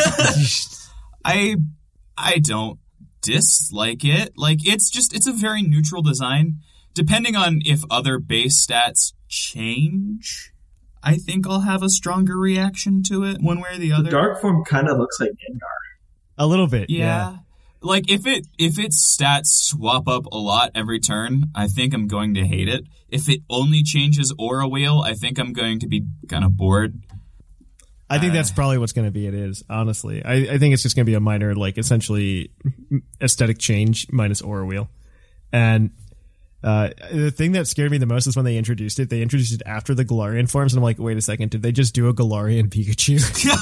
I don't dislike it. Like, it's a very neutral design. Depending on if other base stats change, I think I'll have a stronger reaction to it one way or the other. The dark form kind of looks like Gengar. A little bit, yeah. Like, if its stats swap up a lot every turn, I think I'm going to hate it. If it only changes Aura Wheel, I think I'm going to be kind of bored. I think that's probably what's going to be. It is, honestly. I think it's just going to be a minor, like, essentially aesthetic change minus Aura Wheel. And the thing that scared me the most is when they introduced it. They introduced it after the Galarian forms, and I'm like, wait a second, did they just do a Galarian Pikachu?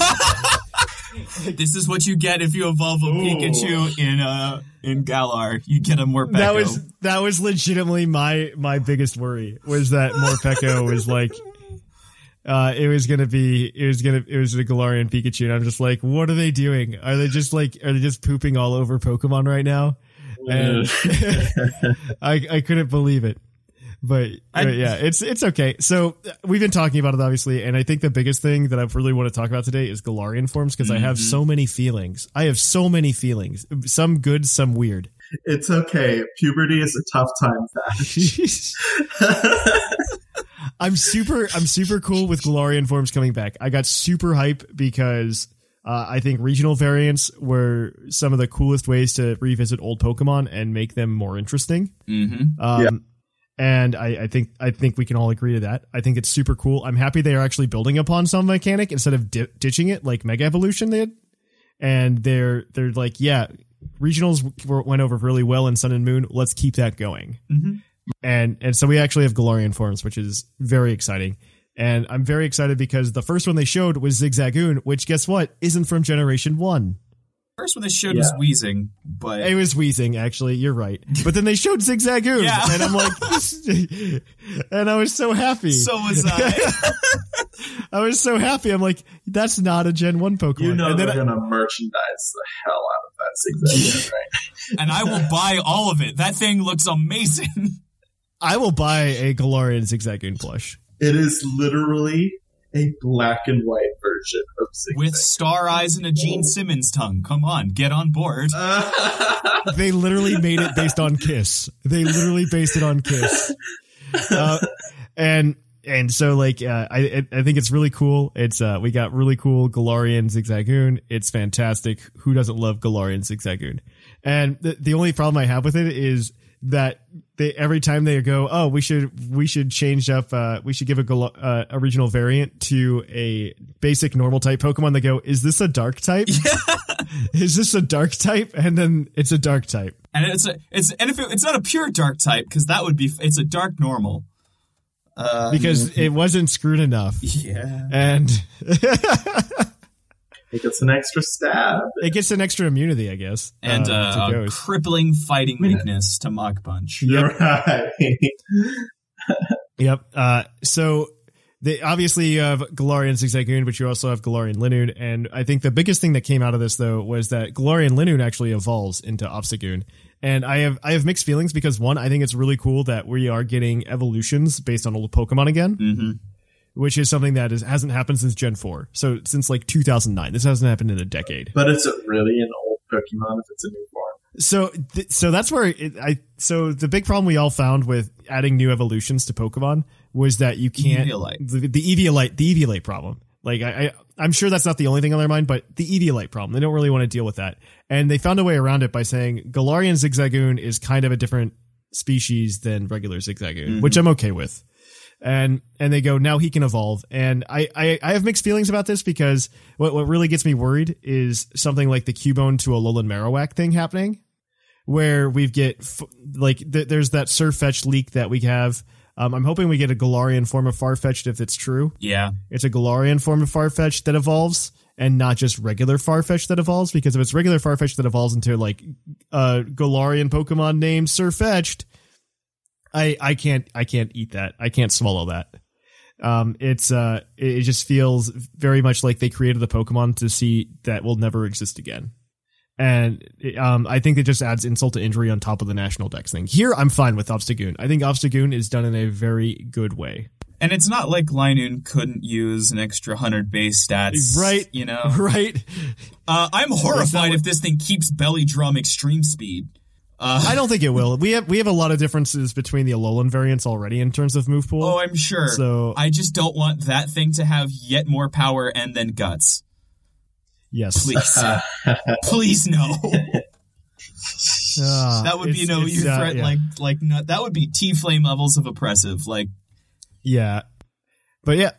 This is what you get if you evolve a Pikachu in Galar. You get a Morpeko. That was legitimately my biggest worry, was that Morpeko was like, it was a Galarian Pikachu, and I'm just like, what are they doing? Are they just pooping all over Pokemon right now? And I couldn't believe it. But yeah, it's okay. So we've been talking about it, obviously, and I think the biggest thing that I really want to talk about today is Galarian forms, because I have so many feelings. Some good, some weird. It's okay. Puberty is a tough time fast. I'm super cool with Galarian forms coming back. I got super hype because I think regional variants were some of the coolest ways to revisit old Pokemon and make them more interesting. Mm-hmm. And I think we can all agree to that. I think it's super cool. I'm happy they are actually building upon some mechanic instead of ditching it like Mega Evolution did. And they're like, yeah, regionals went over really well in Sun and Moon. Let's keep that going. Mm-hmm. And so we actually have Galarian forms, which is very exciting. And I'm very excited because the first one they showed was Zigzagoon, which guess what? Isn't from Generation 1. First one they showed was Weezing, but it was Weezing, actually. You're right. But then they showed Zigzagoon, and I'm like, and I was so happy. So was I. I was so happy. I'm like, that's not a Gen 1 Pokemon. You know and they're going to merchandise the hell out of that Zigzagoon, right? And I will buy all of it. That thing looks amazing. I will buy a Galarian Zigzagoon plush. It is literally a black and white version of Zigzagoon. With star eyes and a Gene Simmons tongue. Come on, get on board. They literally made it based on Kiss. They literally based it on Kiss. And so like, I think it's really cool. It's, we got really cool Galarian Zigzagoon. It's fantastic. Who doesn't love Galarian Zigzagoon? And the only problem I have with it is that they, every time they go, oh, we should change up, we should give a regional variant to a basic normal type Pokemon. They go, is this a dark type? Yeah. Is this a dark type? And then it's a dark type. And it's not a pure dark type, because it's a dark normal. Because it wasn't screwed enough. Yeah. And it gets an extra stab. It gets an extra immunity, I guess. And a crippling fighting weakness to Mach Punch. You're right. Yep. So obviously you have Galarian Zigzagoon, but you also have Galarian Linoone. And I think the biggest thing that came out of this, though, was that Galarian Linoone actually evolves into Obstagoon. And I have mixed feelings because, one, I think it's really cool that we are getting evolutions based on old Pokemon again, which is something that hasn't happened since Gen 4. So since like 2009, this hasn't happened in a decade. But is it really an old Pokemon if it's a new form? So that's where so the big problem we all found with adding new evolutions to Pokemon was that you can't the Eviolite problem. Like I'm sure that's not the only thing on their mind, but the Eviolite problem, they don't really want to deal with that. And they found a way around it by saying Galarian Zigzagoon is kind of a different species than regular Zigzagoon, which I'm okay with. And they go, now he can evolve. And I have mixed feelings about this because what really gets me worried is something like the Cubone to Alolan Marowak thing happening, where we there's that Surfetch'd leak that we have. I'm hoping we get a Galarian form of Farfetch'd if it's true. Yeah. It's a Galarian form of Farfetch'd that evolves and not just regular Farfetch'd that evolves, because if it's regular Farfetch'd that evolves into like a Galarian Pokemon named Surfetch'd, I can't eat that. I can't swallow that. It just feels very much like they created a Pokemon to see that will never exist again. And I think it just adds insult to injury on top of the National Dex thing. Here, I'm fine with Obstagoon. I think Obstagoon is done in a very good way. And it's not like Linoone couldn't use an extra 100 base stats. Right. You know? Right. I'm horrified if this thing keeps Belly Drum extreme speed. I don't think it will. We have a lot of differences between the Alolan variants already in terms of move pool. Oh, I'm sure. So I just don't want that thing to have yet more power and then guts. Yes. Please. Please no. That would be no you threat that would be T-Flame levels of oppressive. Like, yeah. But yeah.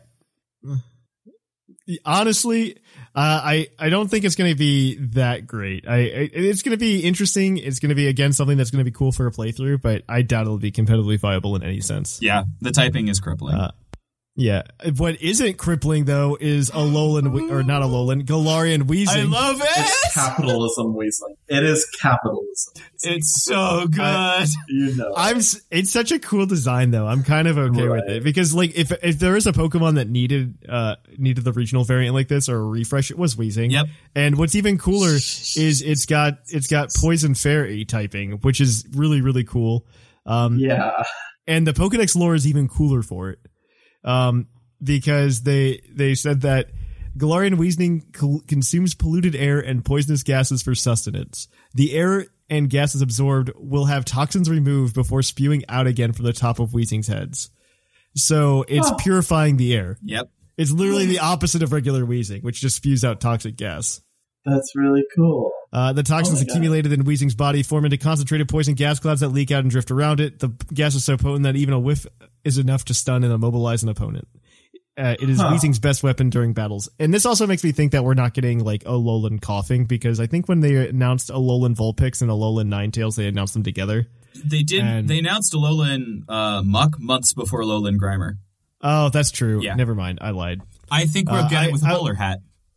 Honestly, I don't think it's going to be that great. It's going to be interesting. It's going to be, again, something that's going to be cool for a playthrough, but I doubt it'll be competitively viable in any sense. Yeah, the typing is crippling. Yeah. What isn't crippling, though, is Galarian Weezing. I love it! It's capitalism, Weezing. It is capitalism. It's so good. It's such a cool design, though. I'm kind of okay with it. Because, like, if there is a Pokemon that needed the regional variant like this or a refresh, it was Weezing. Yep. And what's even cooler is it's got Poison Fairy typing, which is really, really cool. Yeah. And the Pokedex lore is even cooler for it. Because they said that Galarian Weezing consumes polluted air and poisonous gases for sustenance. The air and gases absorbed will have toxins removed before spewing out again from the top of Weezing's heads. So it's purifying the air. Yep. It's literally the opposite of regular Weezing, which just spews out toxic gas. That's really cool. The toxins accumulated in Weezing's body form into concentrated poison gas clouds that leak out and drift around it. The gas is so potent that even a whiff is enough to stun and immobilize an opponent. It is Weezing's best weapon during battles. And this also makes me think that we're not getting like Alolan Coughing, because I think when they announced Alolan Vulpix and Alolan Ninetales, they announced them together. They did. They announced Alolan Muck months before Alolan Grimer. Oh, that's true. Yeah. Never mind. I lied. I think we'll get it with a bowler hat.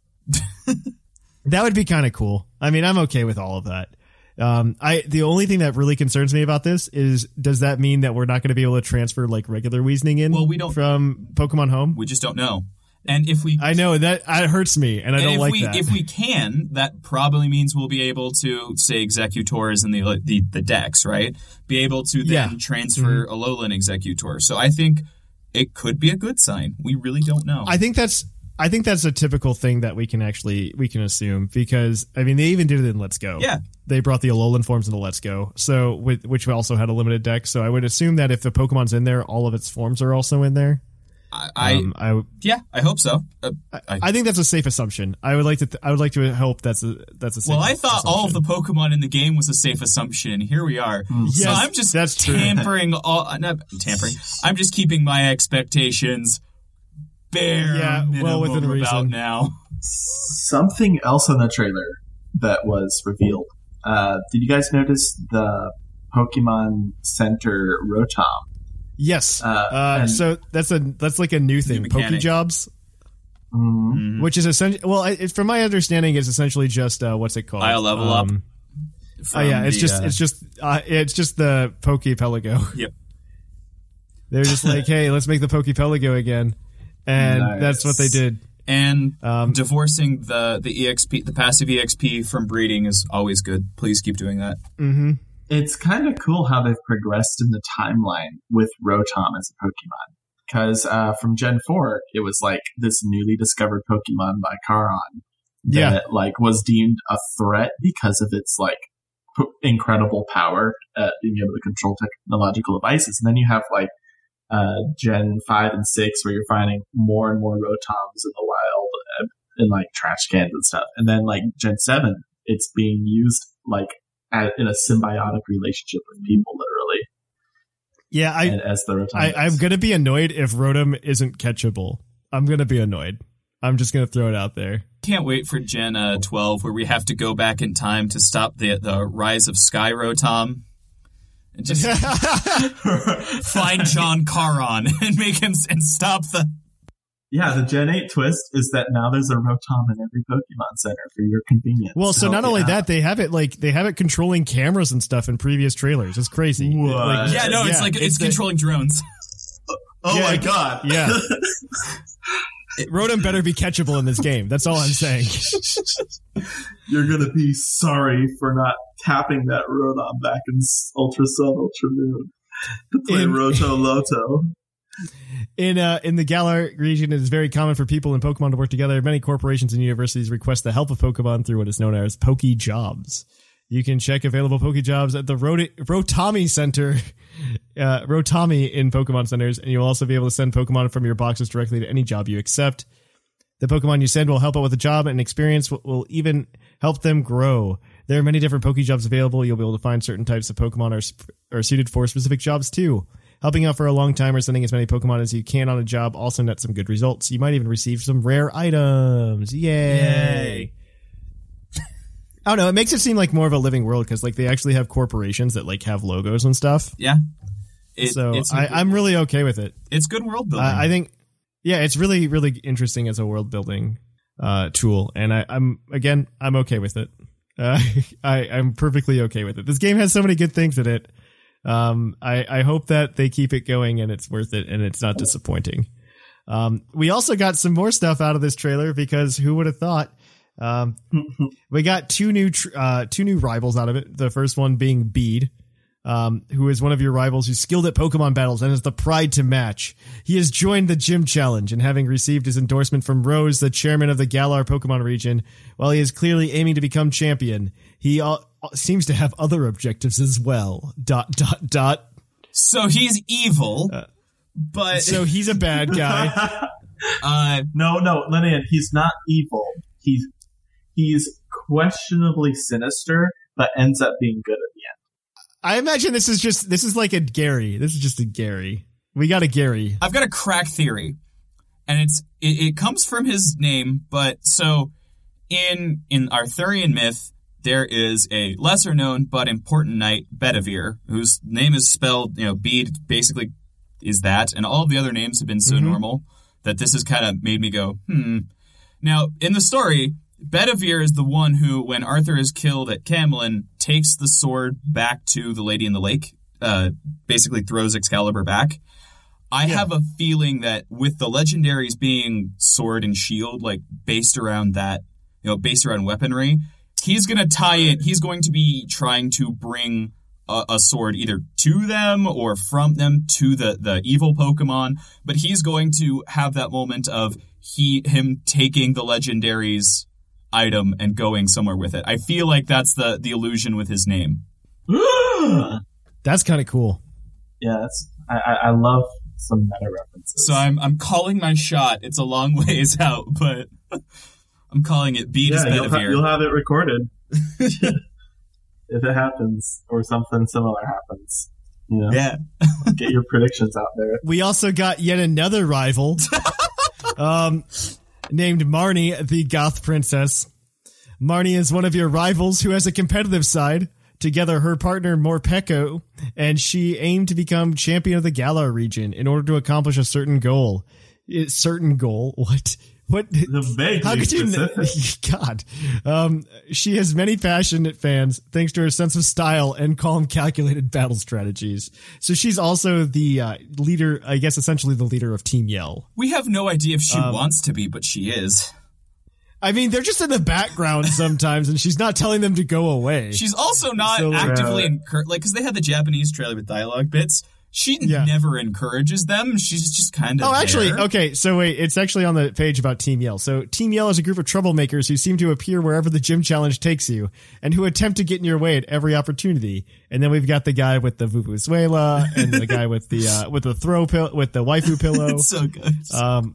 That would be kind of cool. I mean, I'm okay with all of that. The only thing that really concerns me about this is, does that mean that we're not going to be able to transfer like regular Weezing in from Pokemon Home? We just don't know. And if we, I know that hurts me, and I don't like that. If we can, that probably means we'll be able to say Executors in the decks, right? Be able to then transfer Alolan Executor. So I think it could be a good sign. We really don't know. I think that's a typical thing that we can assume, because I mean they even did it in Let's Go. Yeah, they brought the Alolan forms into Let's Go, so which also had a limited deck. So I would assume that if the Pokemon's in there, all of its forms are also in there. I hope so. I think that's a safe assumption. I would like to hope that's a safe Well, I thought assumption. all of the Pokemon in the game was a safe assumption, and here we are. Yes, so I'm just that's not tampering. I'm just keeping my expectations minimum within reason. About now. Something else on the trailer that was revealed. Did you guys notice the Pokemon Center Rotom? Yes. So that's like a new thing. Pokejobs. Mm-hmm. Which is essentially, well, from my understanding, is essentially just what's it called? I'll level up. It's just the Pokepelago. Yep. They're just like, hey, let's make the Pokepelago again, and that's what they did. And divorcing the EXP, the passive EXP from breeding is always good. Please keep doing that. Mm-hmm. It's kind of cool how they've progressed in the timeline with Rotom as a Pokemon. Because from Gen 4, it was like this newly discovered Pokemon by Charon that like was deemed a threat because of its like incredible power at being able to control technological devices. And then you have like Gen 5 and 6 where you're finding more and more Rotoms in the wild in like trash cans and stuff. And then like Gen 7, it's being used like in a symbiotic relationship with people, literally. Yeah, as the Rotom. I'm going to be annoyed if Rotom isn't catchable. I'm going to be annoyed. I'm just going to throw it out there. Can't wait for Gen 12, where we have to go back in time to stop the rise of Sky Rotom. And just find John Charon and make him and stop the... Yeah, the Gen 8 twist is that now there's a Rotom in every Pokemon Center for your convenience. Well, so not only that, they have it controlling cameras and stuff in previous trailers. It's crazy. What? It's controlling drones. My god. Yeah. Rotom better be catchable in this game. That's all I'm saying. You're gonna be sorry for not tapping that Rotom back in Ultra Sun, Ultra Moon to play Roto Loto. In the Galar region, it is very common for people in Pokemon to work together. Many corporations and universities request the help of Pokemon through what is known as Pokejobs. You can check available Pokejobs at the Rotami Center, Rotami in Pokemon Centers, and you'll also be able to send Pokemon from your boxes directly to any job you accept. The Pokemon you send will help out with the job, and experience will even help them grow. There are many different Pokejobs available. You'll be able to find certain types of Pokemon are suited for specific jobs too. Helping out for a long time or sending as many Pokemon as you can on a job also net some good results. You might even receive some rare items. Yay! I don't know. It makes it seem like more of a living world because like they actually have corporations that like have logos and stuff. Yeah. I'm really okay with it. It's good world building. I think, yeah, it's really, really interesting as a world building tool. And I'm okay with it. I'm perfectly okay with it. This game has so many good things in it. I hope that they keep it going and it's worth it and it's not disappointing. We also got some more stuff out of this trailer because who would have thought? We got two new rivals out of it. The first one being Bede, who is one of your rivals who's skilled at Pokemon battles and has the pride to match. He has joined the Gym Challenge and having received his endorsement from Rose, the chairman of the Galar Pokemon region, while he is clearly aiming to become champion, he seems to have other objectives as well. ... So he's evil, but... So he's a bad guy. No, Lenian, he's not evil. He's questionably sinister, but ends up being good at the end. I imagine this is like a Gary. This is just a Gary. We got a Gary. I've got a crack theory, and it comes from his name. But so in Arthurian myth, there is a lesser-known but important knight, Bedivere, whose name is spelled, Bede basically is that, and all of the other names have been so normal that this has kind of made me go, Now, in the story, Bedivere is the one who, when Arthur is killed at Camlin, takes the sword back to the Lady in the Lake, basically throws Excalibur back. I have a feeling that with the legendaries being sword and shield, like based around that, based around weaponry, he's going to tie it. He's going to be trying to bring a sword either to them or from them to the evil Pokemon. But he's going to have that moment of him taking the legendaries item and going somewhere with it. I feel like that's the illusion with his name. That's kind of cool. Yeah, I love some meta references. So I'm calling my shot. It's a long ways out, but I'm calling it Bede is Bedivere. You'll have it recorded. If it happens or something similar happens. Yeah. Get your predictions out there. We also got yet another rival named Marnie, the Goth Princess. Marnie is one of your rivals who has a competitive side. Together, her partner Morpeko and she aim to become champion of the Galar region in order to accomplish a certain goal. Certain goal? What? How could you? God. She has many passionate fans thanks to her sense of style and calm, calculated battle strategies. So she's also the leader, I guess, essentially the leader of Team Yell. We have no idea if she wants to be, but she is. I mean, they're just in the background sometimes, and she's not telling them to go away. She's also not actively because they had the Japanese trailer with dialogue bits. She never encourages them. She's just kind of actually, there. Okay, so wait, it's actually on the page about Team Yell. So Team Yell is a group of troublemakers who seem to appear wherever the gym challenge takes you, and who attempt to get in your way at every opportunity. And then we've got the guy with the Vuvuzuela, and the guy with the throw pill with the waifu pillow. It's so good.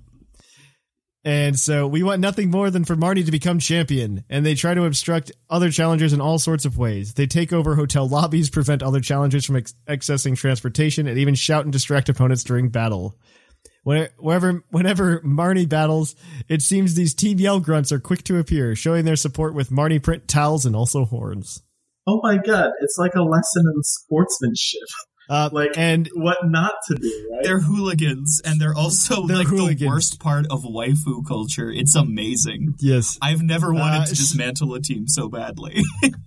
And so we want nothing more than for Marnie to become champion, and they try to obstruct other challengers in all sorts of ways. They take over hotel lobbies, prevent other challengers from accessing transportation, and even shout and distract opponents during battle. Whenever Marnie battles, it seems these Team Yell grunts are quick to appear, showing their support with Marnie print towels and also horns. Oh my god, it's like a lesson in sportsmanship. And what not to do, right? They're hooligans, and they're also the worst part of waifu culture. It's amazing. Yes. I've never wanted to dismantle a team so badly.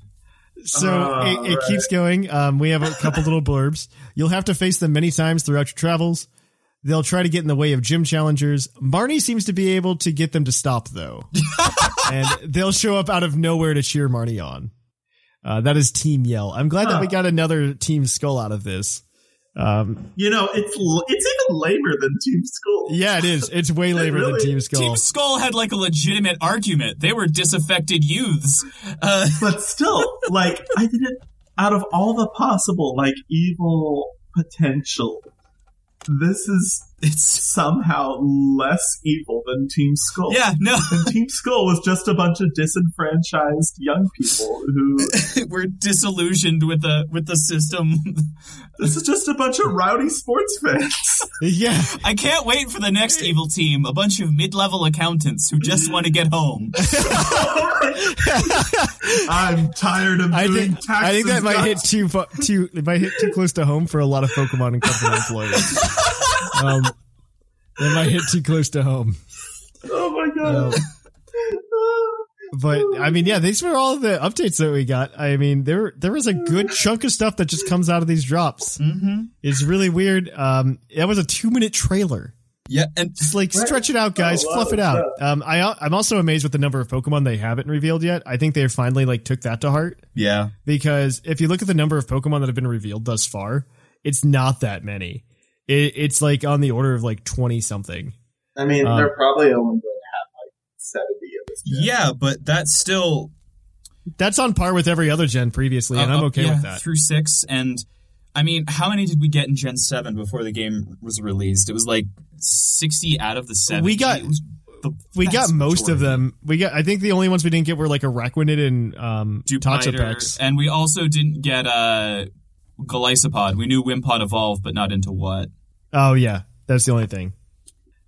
So it keeps going. We have a couple little blurbs. You'll have to face them many times throughout your travels. They'll try to get in the way of gym challengers. Marnie seems to be able to get them to stop, though. And they'll show up out of nowhere to cheer Marnie on. That is Team Yell. I'm glad that we got another Team Skull out of this. It's even lamer than Team Skull. Yeah, it is. It's way lamer than Team Skull. Team Skull had like a legitimate argument. They were disaffected youths. But still, I didn't, out of all the possible, evil potential, it's somehow less evil than Team Skull. Yeah, no. And Team Skull was just a bunch of disenfranchised young people who were disillusioned with the system. This is just a bunch of rowdy sports fans. Yeah. I can't wait for the next evil team. A bunch of mid-level accountants who just want to get home. I'm tired of doing taxes. I think that might hit too close to home for a lot of Pokemon and company employees. That might hit too close to home. Oh my god. But I mean, yeah, these were all the updates that we got. I mean, there was a good chunk of stuff that just comes out of these drops. Mm-hmm. It's really weird. That was a 2-minute trailer. Yeah, and just stretch it out, guys. Fluff it out. I'm also amazed with the number of Pokemon they haven't revealed yet. I think they finally took that to heart. Yeah, because if you look at the number of Pokemon that have been revealed thus far, it's not that many. It's on the order of 20 something. I mean, they're probably only going to have 70 of this gen. Yeah, but that's on par with every other gen previously, and I'm okay with that. Through 6, and I mean, how many did we get in Gen 7 before the game was released? It was 60 out of the 70. We got most of them. I think the only ones we didn't get were Araquanid and Toxapex. And we also didn't get Golisopod. We knew Wimpod evolved, but not into what. Oh, yeah. That's the only thing.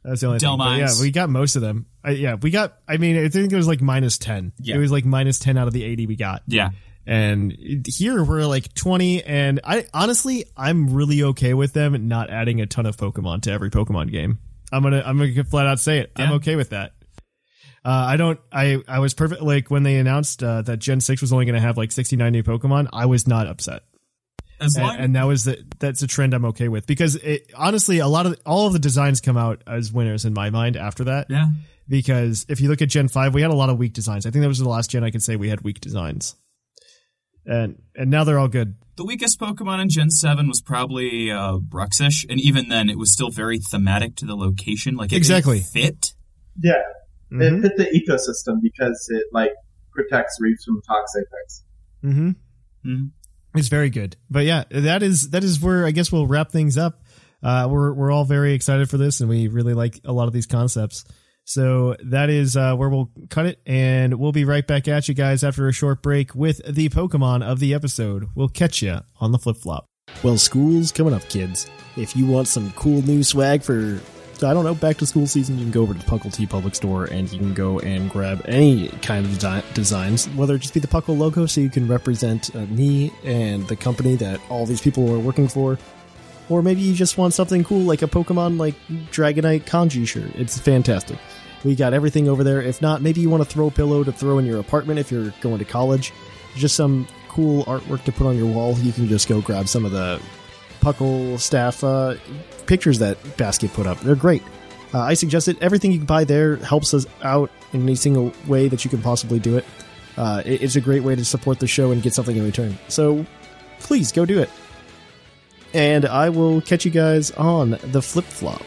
That's the only thing. Delmines. Yeah, we got most of them. I think it was like -10. Yeah. It was like -10 out of the 80 we got. Yeah. And here we're like 20, and I'm really okay with them not adding a ton of Pokemon to every Pokemon game. I'm gonna flat out say it. Yeah. I'm okay with that. I was perfect. Like when they announced that Gen 6 was only going to have like 69 new Pokemon, I was not upset. And that's a trend I'm okay with, because honestly, all of the designs come out as winners in my mind after that. Yeah. Because if you look at Gen 5, we had a lot of weak designs. I think that was the last gen I could say we had weak designs. And now they're all good. The weakest Pokemon in Gen 7 was probably Bruxish, and even then it was still very thematic to the location. Like, it exactly fit. Yeah. It fit the ecosystem because it like protects reefs from Toxapex. Mm-hmm. Mm-hmm. It's very good. But yeah, that is where I guess we'll wrap things up. We're all very excited for this, and we really like a lot of these concepts. So that is where we'll cut it, and we'll be right back at you guys after a short break with the Pokemon of the episode. We'll catch you on the flip-flop. Well, school's coming up, kids. If you want some cool new swag for, I don't know, back to school season, you can go over to the Puckle Tea Public Store, and you can go and grab any kind of designs, whether it just be the Puckle logo so you can represent me and the company that all these people are working for, or maybe you just want something cool like a Pokemon like Dragonite Kanji shirt. It's fantastic. We got everything over there. If not, maybe you want a throw pillow to throw in your apartment if you're going to college. Just some cool artwork to put on your wall. You can just go grab some of the Puckle staff pictures that Basket put up. They're great. I suggest it. Everything you can buy there helps us out in any single way that you can possibly do it. It's a great way to support the show and get something in return. So please go do it. And I will catch you guys on the flip-flop.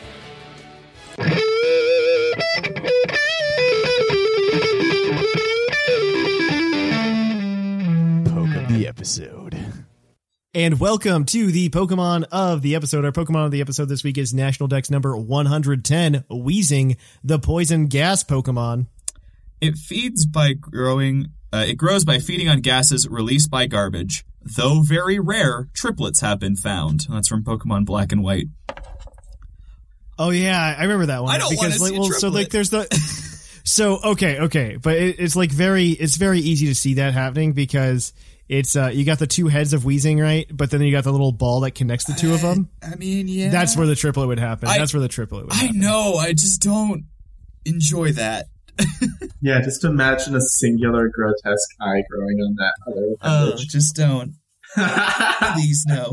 The episode. And welcome to the Pokemon of the episode. Our Pokemon of the episode this week is National Dex number 110, Weezing, the poison gas Pokemon. It feeds by growing. It grows by feeding on gases released by garbage. Though very rare, triplets have been found. That's from Pokemon Black and White. Oh yeah, I remember that one. I don't want to see a triplet. So like, there's the. So okay, but it's like very easy to see that happening because it's you got the two heads of Weezing, right? But then you got the little ball that connects the two of them. I mean, yeah, that's where the triplet would happen. I know. I just don't enjoy that. Yeah, just imagine a singular grotesque eye growing on that other appendage. Just don't. Please no.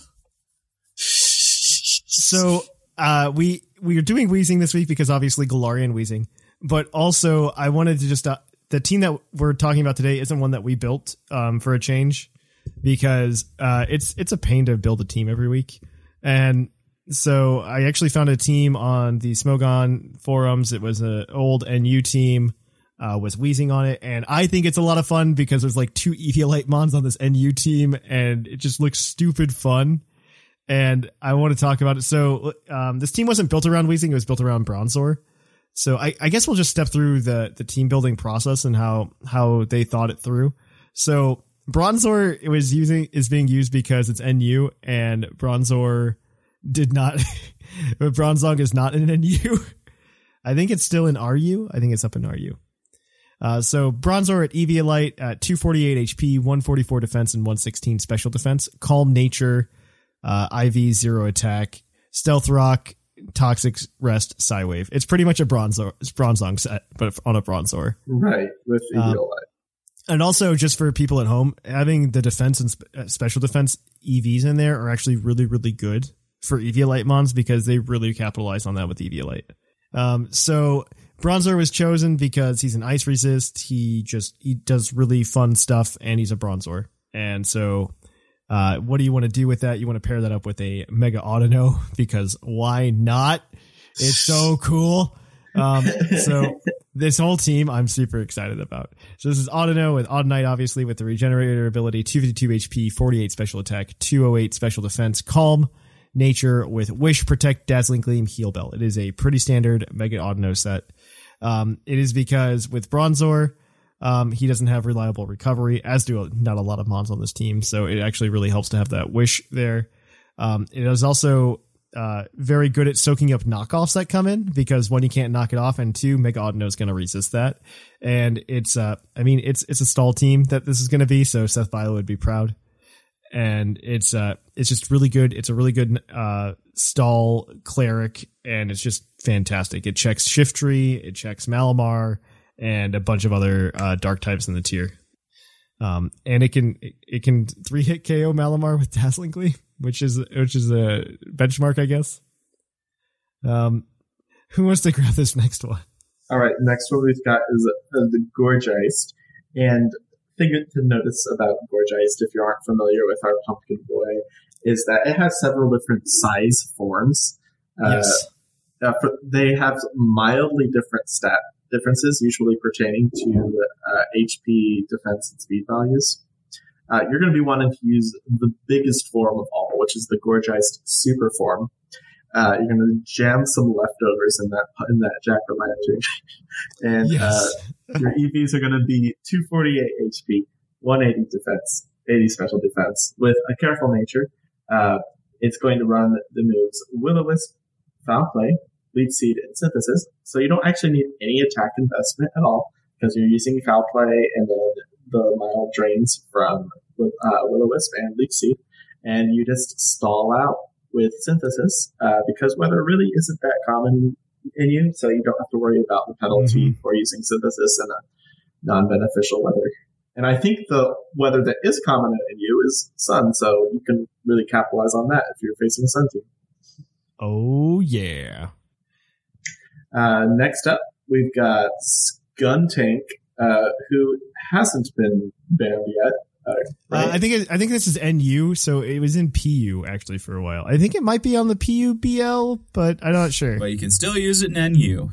So we are doing Weezing this week because obviously Galarian Weezing. But also, I wanted to just the team that we're talking about today isn't one that we built for a change, because it's a pain to build a team every week. And so I actually found a team on the Smogon forums. It was an old NU team with Weezing on it, and I think it's a lot of fun because there's like two Eviolite Mons on this NU team, and it just looks stupid fun. And I want to talk about it. So this team wasn't built around Weezing; it was built around Bronzor. So I guess we'll just step through the team building process and how they thought it through. So Bronzor is being used because it's NU, and Bronzor did not. Bronzong is not in NU. I think it's still in RU. I think it's up in RU. So Bronzor at Eviolite at 248 HP, 144 defense, and 116 special defense. Calm Nature, IV 0 attack, Stealth Rock, Toxic Rest, Psywave. It's pretty much a Bronzong set, but on a Bronzor. Right, with Eviolite. And also, just for people at home, having the defense and special defense EVs in there are actually really, really good for Eviolite Mons because they really capitalize on that with Eviolite. So Bronzor was chosen because he's an ice resist. He does really fun stuff, and he's a Bronzor. And so what do you want to do with that? You want to pair that up with a Mega Audino, because why not? It's so cool. So this whole team I'm super excited about. So this is Audino with Audinite, obviously, with the Regenerator ability, 252 HP, 48 special attack, 208 special defense, Calm Nature with Wish, Protect, Dazzling Gleam, Heal Bell. It is a pretty standard Mega Audino set. It is because with Bronzor, he doesn't have reliable recovery, as do not a lot of Mons on this team. So it actually really helps to have that Wish there. It is also very good at soaking up knockoffs that come in, because one, you can't knock it off, and two, Mega Audino is going to resist that. And it's a stall team that this is going to be, so Seth Viola would be proud. And it's just really good. It's a really good stall cleric, and it's just fantastic. It checks Shiftry, it checks Malamar, and a bunch of other dark types in the tier. And it can 3-hit KO Malamar with Dazzling Gleam, which is a benchmark, I guess. Who wants to grab this next one? All right, next one we've got is the Gorgeist. And thing to notice about Gorgeist, if you aren't familiar with our Pumpkin Boy, is that it has several different size forms. Yes. They have mildly different stat differences, usually pertaining to HP, defense, and speed values. You're going to be wanting to use the biggest form of all, which is the Gorgeist Super Form. You're going to jam some leftovers in that Jack-o'-lantern. And Yes. your EVs are going to be 248 HP, 180 defense, 80 special defense. With a careful nature, it's going to run the moves Will-O-Wisp, Foul Play, Lead Seed, and Synthesis. So you don't actually need any attack investment at all, because you're using Foul Play and then the mild drains from Will-O-Wisp and Lead Seed, and you just stall out with Synthesis, because weather really isn't that common in you, so you don't have to worry about the penalty for using Synthesis in a non-beneficial weather. And I think the weather that is common in you is Sun, so you can really capitalize on that if you're facing a Sun team. Oh, yeah. Next up, we've got Skuntank, who hasn't been banned yet. Right? I think this is NU, so it was in PU actually for a while. I think it might be on the PU BL, but I'm not sure. But you can still use it in NU.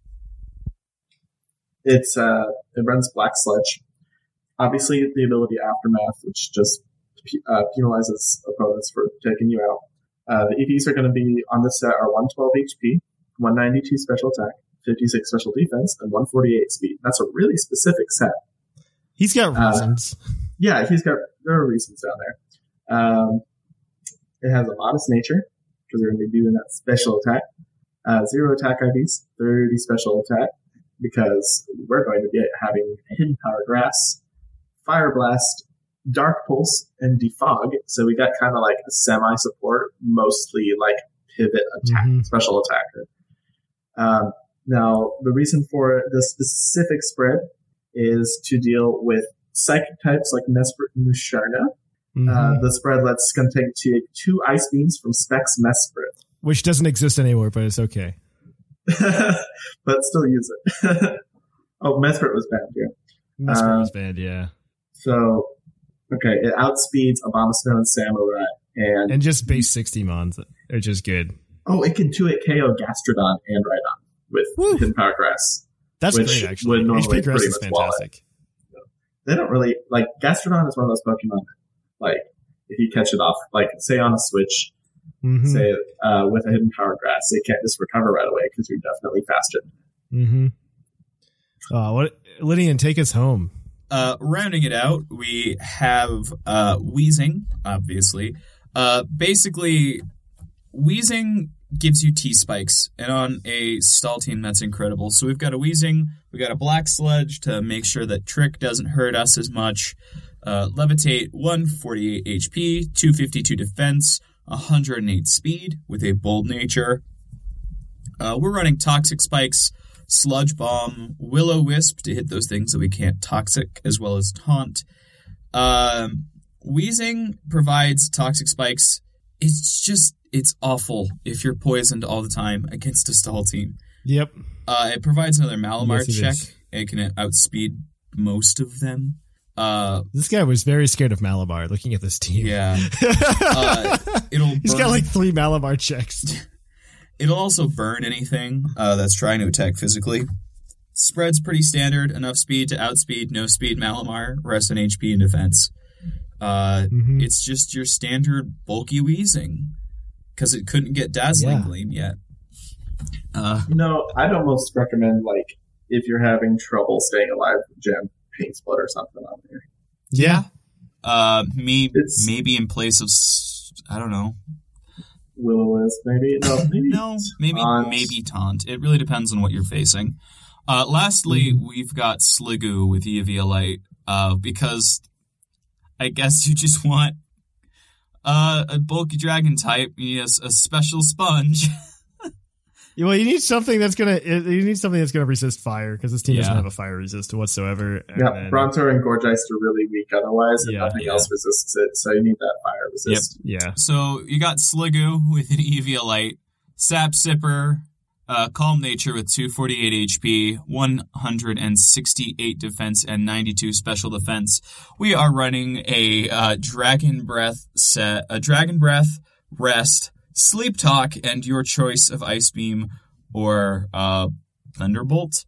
It runs Black Sledge. Obviously, the ability Aftermath, which just penalizes opponents for taking you out. The EVs are going to be on this set are 112 HP, 192 special attack, 56 special defense, and 148 speed. That's a really specific set. He's got reasons. Yeah, there are reasons down there. It has a modest nature, because we're going to be doing that special attack. 0 attack IVs, 30 special attack, because we're going to be having Hidden Power Grass, Fire Blast, Dark Pulse, and Defog. So we got kind of like a semi-support, mostly like pivot attack, special attacker. Now, the reason for the specific spread is to deal with psychic types like Mesprit and Musharna. The spread lets Skuntank take 2 Ice Beams from Specs Mesprit. Which doesn't exist anymore, but it's okay. But still use it. Oh, Mesprit was banned, yeah. Mesprit was banned, yeah. So, okay, it outspeeds Abomasnow and Samurai. And just base 60 mons, which is good. Oh, it can 2-hit KO Gastrodon and Rhydon with Hidden Power Grass. That's great, actually. HP Grass is fantastic. They don't really, like, Gastrodon is one of those Pokemon that, like, if you catch it off, like, say on a Switch, say with a Hidden Power Grass, it can't just recover right away because you're definitely faster. Lydian, take us home. Rounding it out, we have Wheezing, obviously. Basically, Wheezing gives you T-Spikes, and on a stall team, that's incredible. So we've got a Wheezing, we got a Black Sludge to make sure that Trick doesn't hurt us as much, Levitate, 148 HP, 252 defense, 108 speed with a bold nature. We're running Toxic Spikes, Sludge Bomb, Will-O-Wisp to hit those things that we can't Toxic, as well as Taunt. Wheezing provides Toxic Spikes. It's awful if you're poisoned all the time against a stall team. Yep. It provides another Malamar check. Is. It can outspeed most of them. This guy was very scared of Malamar looking at this team. Yeah. He's got like 3 Malamar checks. It'll also burn anything that's trying to attack physically. Spread's pretty standard. Enough speed to outspeed, no speed Malamar, rest in HP and defense. It's just your standard bulky Wheezing. Because it couldn't get Dazzling Gleam yet. I'd almost recommend, like, if you're having trouble staying alive, gem Paint Split or something on there. Yeah. Maybe in place of, I don't know. Will-O-Wisp, maybe? No, maybe Taunt. It really depends on what you're facing. Lastly, we've got Sliggoo with Eviolite, because I guess you just want a bulky dragon type. You need a special sponge. Well, you need something that's gonna resist fire, because this team doesn't have a fire resist whatsoever. Bronzor and Gourgeist are really weak otherwise, and nothing else resists it, so you need that fire resist. Yep. Yeah. So you got Sliggoo with an Eviolite, Sap Sipper, Calm Nature with 248 HP, 168 defense, and 92 special defense. We are running a Dragon Breath set, a Dragon Breath, Rest, Sleep Talk, and your choice of Ice Beam or Thunderbolt.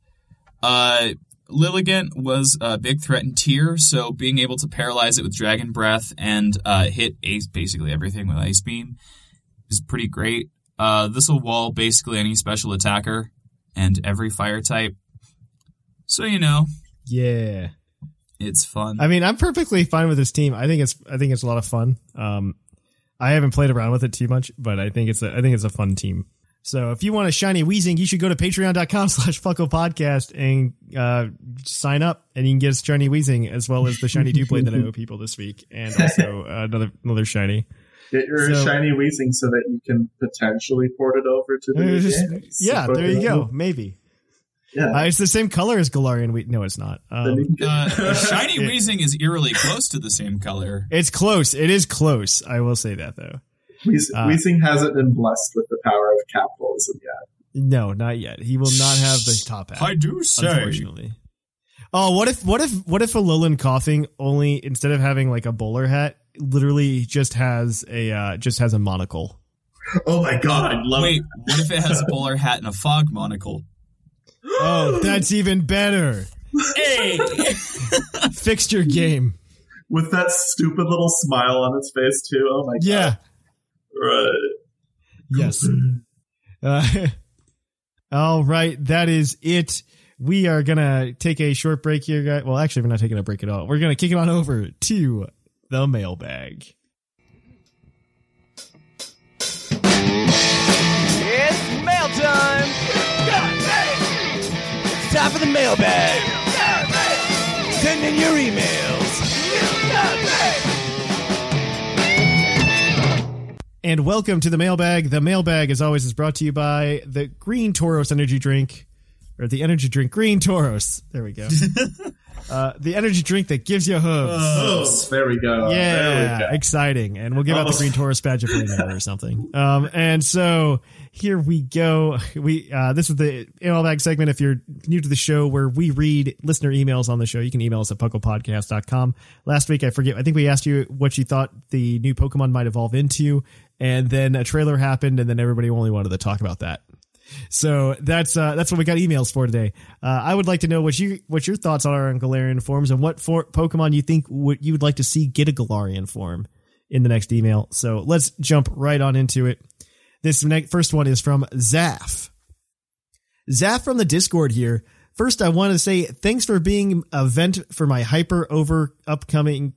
Lilligant was a big threat in tier, so being able to paralyze it with Dragon Breath and hit basically everything with Ice Beam is pretty great. This will wall basically any special attacker and every fire type. So, yeah, it's fun. I mean, I'm perfectly fine with this team. I think it's a lot of fun. I haven't played around with it too much, but I think it's a fun team. So if you want a shiny Weezing, you should go to patreon.com/PucklePodcast and sign up, and you can get a shiny Weezing as well as the shiny Doublade that I owe people this week, and also another shiny. Get your shiny Weezing so that you can potentially port it over to the new game. Yeah, there you go. Maybe. Yeah, it's the same color as Galarian. No, it's not. Shiny Weezing is eerily close to the same color. It's close. It is close. I will say that, though. Weezing hasn't been blessed with the power of capitalism yet. No, not yet. He will not have the top hat. I do say. Unfortunately. Oh, what if Alolan Coughing only, instead of having like a bowler hat, literally just has a monocle? Oh my god! Wait, what if it has a bowler hat and a fog monocle? Oh, that's even better. Hey! Fixed your game. With that stupid little smile on its face, too. Oh my god. Yeah. Right. Yes. All right, that is it. We are going to take a short break here, guys. Well, actually, we're not taking a break at all. We're going to kick it on over to the mailbag. It's mail time! It's time for the mailbag! Send in your emails! And welcome to the mailbag. The mailbag, as always, is brought to you by the Green Tauros energy drink, or the energy drink Green Tauros. There we go. The energy drink that gives you hooves. There we go. Yeah, there we go. Exciting. And we'll give out the Green Tauros badge if we know or something. And so here we go. This is the mailbag segment. If you're new to the show, where we read listener emails on the show, you can email us at pucklepodcast.com. Last week, I think we asked you what you thought the new Pokemon might evolve into, and then a trailer happened, and then everybody only wanted to talk about that. So that's what we got emails for today. I would like to know what your thoughts are on Galarian forms, and what Pokemon you think you would like to see get a Galarian form in the next email. So let's jump right on into it. This first one is from Zaf. Zaf from the Discord here. First, I want to say thanks for being a vent for my hype over upcoming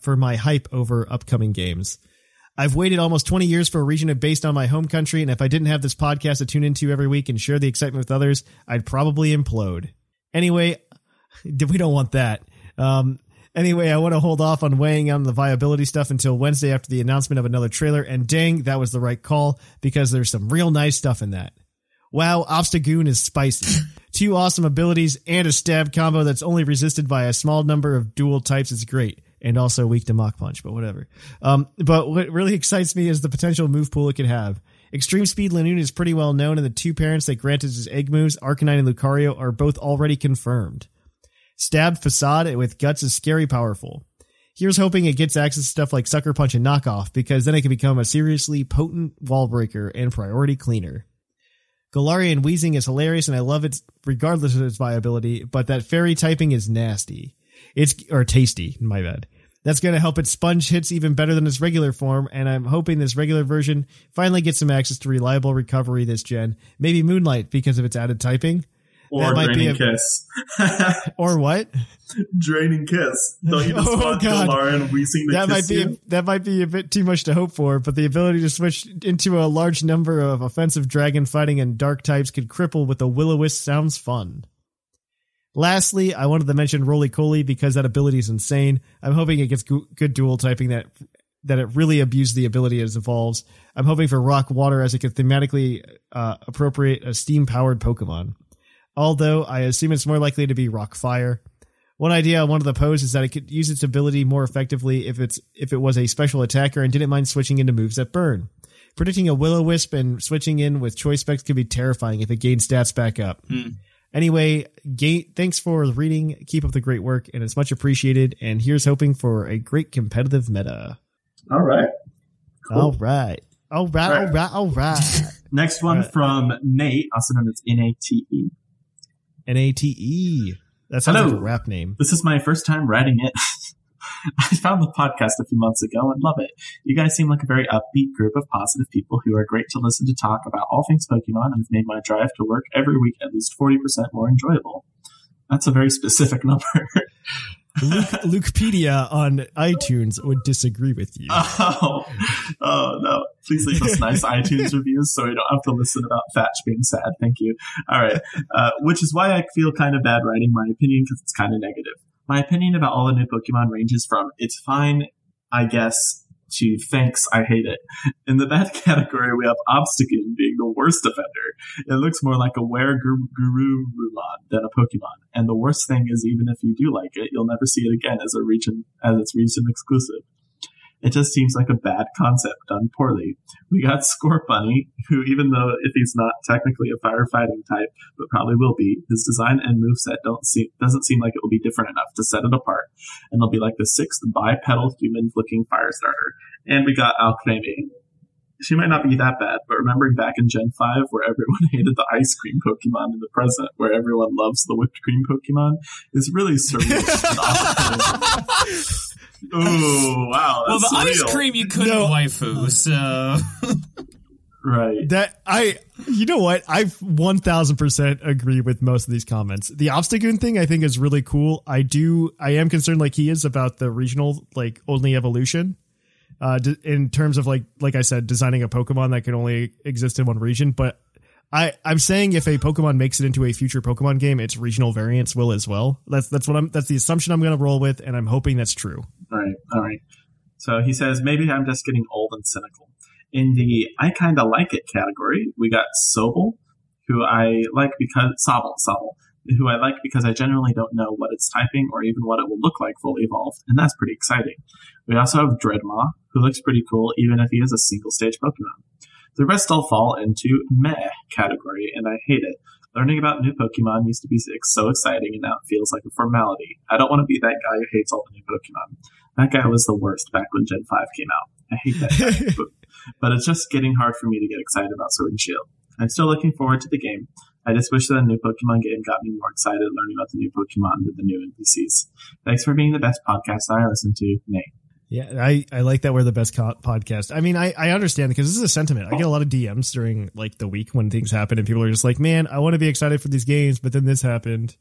games. I've waited almost 20 years for a region based on my home country, and if I didn't have this podcast to tune into every week and share the excitement with others, I'd probably implode. Anyway, we don't want that. Anyway, I want to hold off on weighing on the viability stuff until Wednesday after the announcement of another trailer, and dang, that was the right call, because there's some real nice stuff in that. Wow, Obstagoon is spicy. 2 awesome abilities and a stab combo that's only resisted by a small number of dual types is great. And also weak to Mach Punch, but whatever. But what really excites me is the potential move pool it could have. Extreme Speed Lanoon is pretty well known, and the 2 parents that granted his egg moves, Arcanine and Lucario, are both already confirmed. Stab Facade with Guts is scary powerful. Here's hoping it gets access to stuff like Sucker Punch and Knockoff, because then it can become a seriously potent wall breaker and priority cleaner. Galarian Weezing is hilarious, and I love it regardless of its viability, but that fairy typing is nasty. Or tasty, my bad. That's going to help its sponge hits even better than its regular form, and I'm hoping this regular version finally gets some access to reliable recovery this gen. Maybe Moonlight because of its added typing. Or Draining Kiss. Or what? Draining Kiss. Don't you just want Galarian Weezing to kiss you? That might be a bit too much to hope for, but the ability to switch into a large number of offensive dragon fighting and dark types could cripple with a Will-O-Wisp sounds fun. Lastly, I wanted to mention Roly-Coly because that ability is insane. I'm hoping it gets good dual typing that it really abuses the ability as it evolves. I'm hoping for Rock Water as it can thematically appropriate a steam-powered Pokemon. Although I assume it's more likely to be Rock Fire. One idea I wanted to pose is that it could use its ability more effectively if it was a special attacker and didn't mind switching into moves that burn. Predicting a Will-O-Wisp and switching in with Choice Specs could be terrifying if it gains stats back up. Anyway, thanks for reading. Keep up the great work, and it's much appreciated. And here's hoping for a great competitive meta. All right. Cool. All right. Next one from Nate, also known as Nate. Nate. That sounds like a rap name. This is my first time writing it. I found the podcast a few months ago and love it. You guys seem like a very upbeat group of positive people who are great to listen to talk about all things Pokemon and have made my drive to work every week at least 40% more enjoyable. That's a very specific number. Lukepedia on iTunes would disagree with you. Oh no. Please leave us nice iTunes reviews so we don't have to listen about Thatch being sad. Thank you. All right. Which is why I feel kind of bad writing my opinion because it's kind of negative. My opinion about all the new Pokemon ranges from it's fine, I guess, to thanks, I hate it. In the bad category, we have Obstagoon being the worst offender. It looks more like a Were-Garurumon than a Pokemon. And the worst thing is, even if you do like it, you'll never see it again as its region exclusive. It just seems like a bad concept done poorly. We got Scorbunny, who even though if he's not technically a firefighting type, but probably will be, his design and moveset doesn't seem like it will be different enough to set it apart. And they'll be like the 6th bipedal human-looking fire starter. And we got Alcremie. She might not be that bad, but remembering back in Gen 5 where everyone hated the ice cream Pokemon in the present where everyone loves the whipped cream Pokemon is really surreal and off-putting. Oh, wow. Well, the surreal. ice cream you couldn't waifu, so... Right. You know what? I 1000% agree with most of these comments. The Obstagoon thing I think is really cool. I am concerned like he is about the regional, like only evolution, in terms of like I said, designing a Pokemon that can only exist in one region. But I'm saying if a Pokemon makes it into a future Pokemon game, its regional variants will as well. That's the assumption I'm going to roll with. And I'm hoping that's true. All right. So he says, maybe I'm just getting old and cynical. In the I kind of like it category, we got Sobble, who I like because Sobble, who I like because I generally don't know what it's typing or even what it will look like fully evolved, and that's pretty exciting. We also have Dreadmaw, who looks pretty cool even if he is a single stage Pokemon. The rest all fall into meh category, and I hate it. Learning about new Pokemon used to be so exciting, and now it feels like a formality. I don't want to be that guy who hates all the new Pokemon. That guy was the worst back when Gen 5 came out. I hate that guy. But it's just getting hard for me to get excited about Sword and Shield. I'm still looking forward to the game. I just wish that a new Pokemon game got me more excited learning about the new Pokemon with the new NPCs. Thanks for being the best podcast I listen to, Nate. Yeah, I like that we're the best podcast. I mean, I understand because this is a sentiment. I get a lot of DMs during like the week when things happen and people are just like, man, I want to be excited for these games, but then this happened.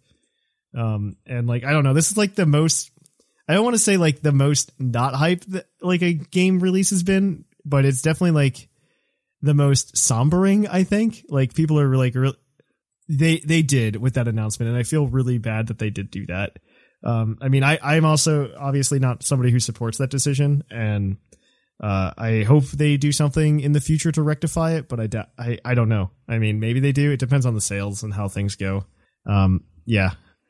And like, I don't know, this is like the most, I don't want to say like the most not hype that like a game release has been, but it's definitely like the most sombering, I think. Like people are like, they did with that announcement. And I feel really bad that they did do that. I mean, I'm also obviously not somebody who supports that decision, and I hope they do something in the future to rectify it, but I don't know. I mean, maybe they do. It depends on the sales and how things go. Yeah.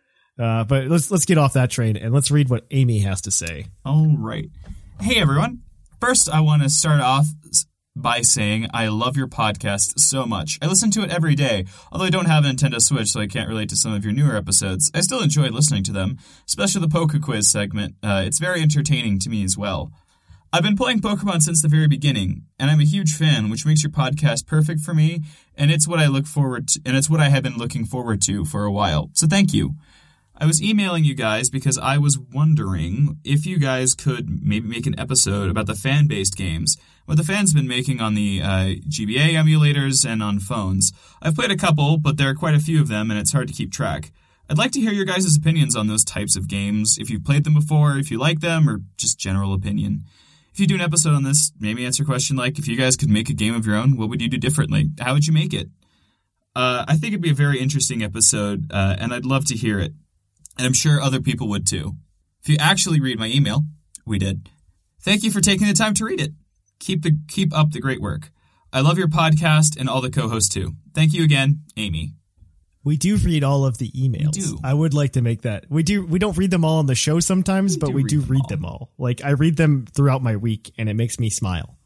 But let's get off that train and let's read what Amy has to say. All right. Hey, everyone. First, I want to start off by saying I love your podcast so much. I listen to it every day. Although I don't have a Nintendo Switch, so I can't relate to some of your newer episodes, I still enjoy listening to them, especially the Poke Quiz segment. It's very entertaining to me as well. I've been playing Pokemon since the very beginning, and I'm a huge fan, which makes your podcast perfect for me, and it's what I look forward to, and it's what I have been looking forward to for a while. So thank you. I was emailing you guys because I was wondering if you guys could maybe make an episode about the fan-based games, what the fans have been making on the GBA emulators and on phones. I've played a couple, but there are quite a few of them, and it's hard to keep track. I'd like to hear your guys' opinions on those types of games, if you've played them before, if you like them, or just general opinion. If you do an episode on this, maybe answer a question like, if you guys could make a game of your own, what would you do differently? How would you make it? I think it'd be a very interesting episode, and I'd love to hear it. And I'm sure other people would too. If you actually read my email, we did. Thank you for taking the time to read it. Keep up the great work. I love your podcast and all the co-hosts too. Thank you again, Amy. We do read all of the emails. We do. I would like to make that. We don't read them all on the show sometimes, but we do read them all. Like, I read them throughout my week, and it makes me smile.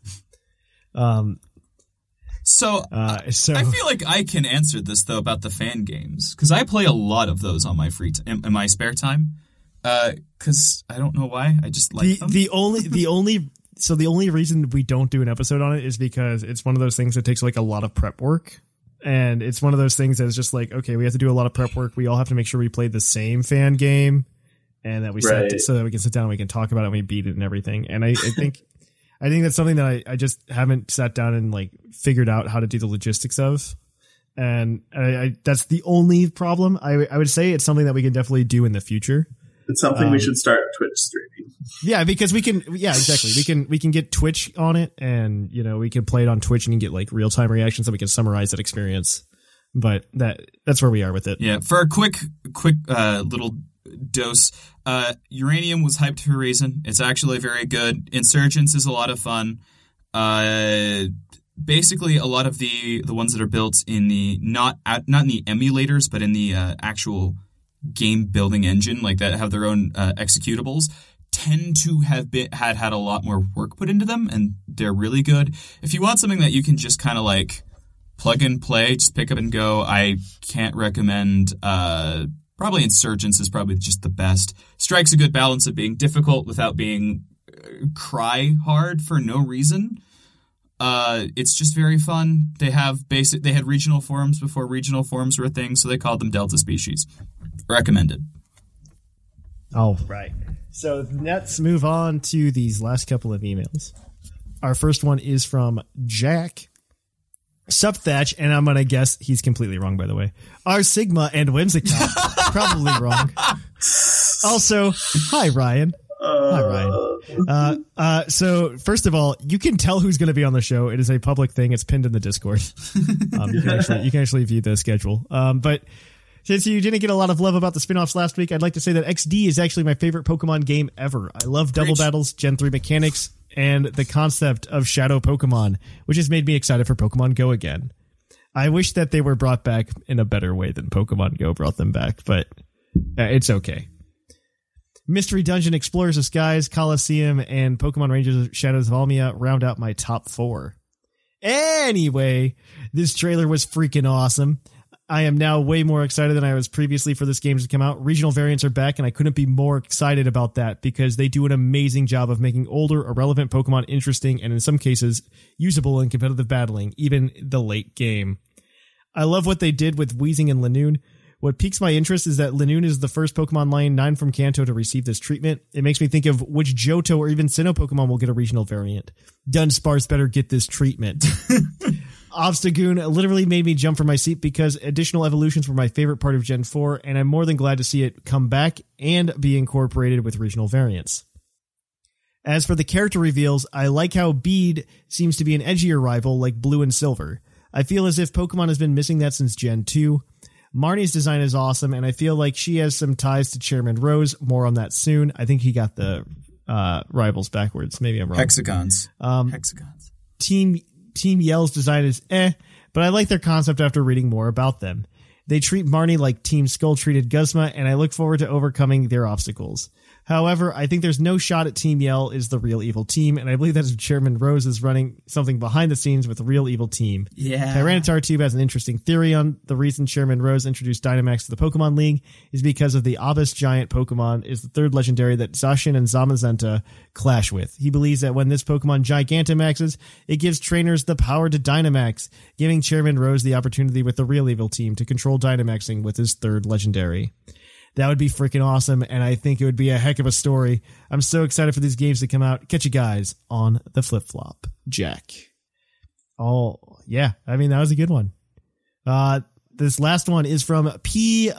So I feel like I can answer this, though, about the fan games, because I play a lot of those on my in my spare time, because I don't know why. I just like them. The only reason we don't do an episode on it is because it's one of those things that takes like a lot of prep work. And it's one of those things that is just like, okay, we have to do a lot of prep work. We all have to make sure we play the same fan game, and that we so that we can sit down and we can talk about it and we beat it and everything. And I think that's something that I just haven't sat down and like figured out how to do the logistics of. And that's the only problem. I would say it's something that we can definitely do in the future. It's something we should start Twitch streaming. Yeah, because we can. Yeah, exactly. We can get Twitch on it, and we can play it on Twitch and you can get like real time reactions, so we can summarize that experience. But that's where we are with it. Yeah, for a quick little dose, Uranium was hyped for a reason. It's actually very good. Insurgents is a lot of fun. Basically, a lot of the ones that are built in the not in the emulators, but in the actual game building engine, like that have their own executables, tend to have had a lot more work put into them, and they're really good. If you want something that you can just kind of like plug and play, just pick up and go, I can't recommend. Probably Insurgents is probably just the best. Strikes a good balance of being difficult without being cry hard for no reason. It's just very fun. They had regional forums before regional forums were a thing, so they called them Delta Species. Recommended. All right. So let's move on to these last couple of emails. Our first one is from Jack. Sup Thatch, and I'm going to guess he's completely wrong, by the way. R Sigma and Whimsicott. Probably wrong. Also, hi, Ryan. Hi, Ryan. So first of all, you can tell who's going to be on the show. It is a public thing. It's pinned in the Discord. You can actually view the schedule. But since you didn't get a lot of love about the spinoffs last week, I'd like to say that XD is actually my favorite Pokemon game ever. I love double battles, Gen 3 mechanics, and the concept of Shadow Pokemon, which has made me excited for Pokemon Go again. I wish that they were brought back in a better way than Pokemon Go brought them back, but it's okay. Mystery Dungeon Explorers of Skies, Coliseum, and Pokemon Rangers Shadows of Almia round out my top 4. Anyway, this trailer was freaking awesome. I am now way more excited than I was previously for this game to come out. Regional variants are back, and I couldn't be more excited about that because they do an amazing job of making older, irrelevant Pokemon interesting and in some cases usable in competitive battling, even the late game. I love what they did with Weezing and Linoone. What piques my interest is that Linoone is the first Pokemon line 9 from Kanto to receive this treatment. It makes me think of which Johto or even Sinnoh Pokemon will get a regional variant. Dunsparce better get this treatment. Obstagoon literally made me jump from my seat because additional evolutions were my favorite part of Gen 4, and I'm more than glad to see it come back and be incorporated with regional variants. As for the character reveals, I like how Bede seems to be an edgier rival like Blue and Silver. I feel as if Pokemon has been missing that since Gen 2. Marnie's design is awesome, and I feel like she has some ties to Chairman Rose. More on that soon. I think he got the rivals backwards. Maybe I'm wrong. Hexagons. Team Yell's design is but I like their concept after reading more about them. They treat Marnie like Team Skull treated Guzma, and I look forward to overcoming their obstacles. However, I think there's no shot at Team Yell is the real evil team, and I believe that Chairman Rose is running something behind the scenes with the real evil team. Yeah. Tyranitar Tube has an interesting theory on the reason Chairman Rose introduced Dynamax to the Pokemon League is because of the Obus giant Pokemon is the third legendary that Zacian and Zamazenta clash with. He believes that when this Pokemon Gigantamaxes, it gives trainers the power to Dynamax, giving Chairman Rose the opportunity with the real evil team to control Dynamaxing with his third legendary. That would be freaking awesome, and I think it would be a heck of a story. I'm so excited for these games to come out. Catch you guys on the flip-flop, Jack. Oh, yeah. I mean, that was a good one. This last one is from P.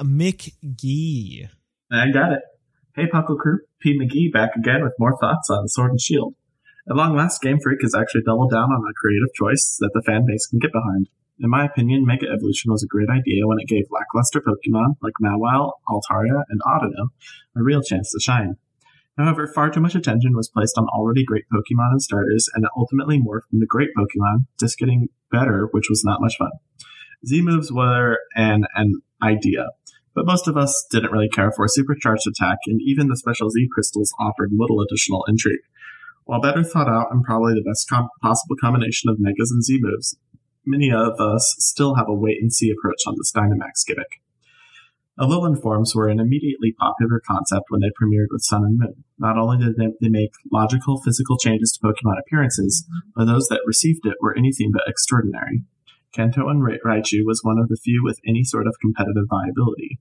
McGee. I got it. Hey, Puckle Crew. P. McGee back again with more thoughts on Sword and Shield. At long last, Game Freak has actually doubled down on a creative choice that the fan base can get behind. In my opinion, Mega Evolution was a great idea when it gave lackluster Pokemon like Mawile, Altaria, and Audino a real chance to shine. However, far too much attention was placed on already great Pokemon and starters, and it ultimately morphed into great Pokemon, just getting better, which was not much fun. Z-moves were an idea, but most of us didn't really care for supercharged attack, and even the special Z crystals offered little additional intrigue. While better thought out and probably the best possible combination of Megas and Z-moves, many of us still have a wait-and-see approach on this Dynamax gimmick. Alolan forms were an immediately popular concept when they premiered with Sun and Moon. Not only did they make logical physical changes to Pokemon appearances, but those that received it were anything but extraordinary. Kanto and Raichu was one of the few with any sort of competitive viability.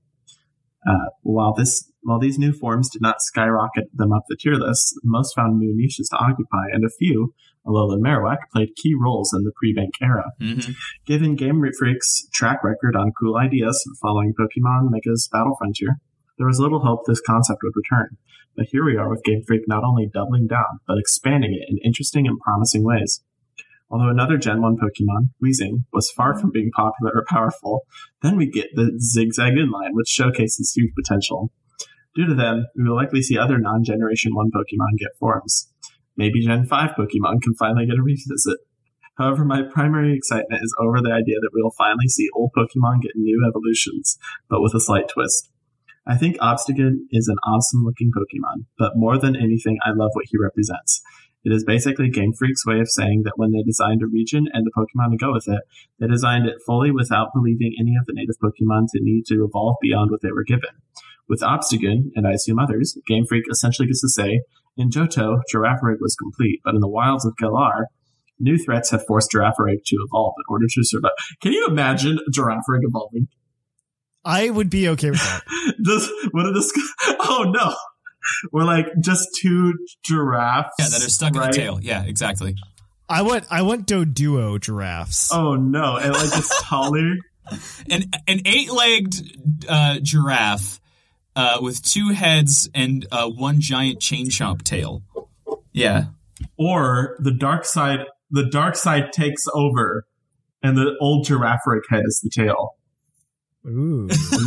While these new forms did not skyrocket them up the tier list, most found new niches to occupy, and a few, Alola and Marowak, played key roles in the pre-bank era. Mm-hmm. Given Game Freak's track record on cool ideas following Pokemon Mega's Battle Frontier, there was little hope this concept would return. But here we are with Game Freak not only doubling down, but expanding it in interesting and promising ways. Although another Gen 1 Pokemon, Weezing, was far from being popular or powerful, then we get the Zigzagoon line, which showcases huge potential. Due to them, we will likely see other non-Generation 1 Pokemon get forms. Maybe Gen 5 Pokemon can finally get a revisit. However, my primary excitement is over the idea that we will finally see old Pokemon get new evolutions, but with a slight twist. I think Obstagoon is an awesome-looking Pokemon, but more than anything, I love what he represents. It is basically Game Freak's way of saying that when they designed a region and the Pokemon to go with it, they designed it fully without believing any of the native Pokemon to need to evolve beyond what they were given. With Obstagoon, and I assume others, Game Freak essentially gets to say, in Johto, Girafarig was complete, but in the wilds of Galar, new threats have forced Girafarig to evolve in order to survive. Can you imagine Girafarig evolving? I would be okay with that. Oh no! We're like just two giraffes. Yeah, that are stuck in the tail. Yeah, exactly. I want Doduo giraffes. Oh no, and like it's taller. An 8-legged giraffe with 2 heads and one giant chain chomp tail. Yeah. Or the dark side takes over, and the old Girafarig head is the tail. Ooh.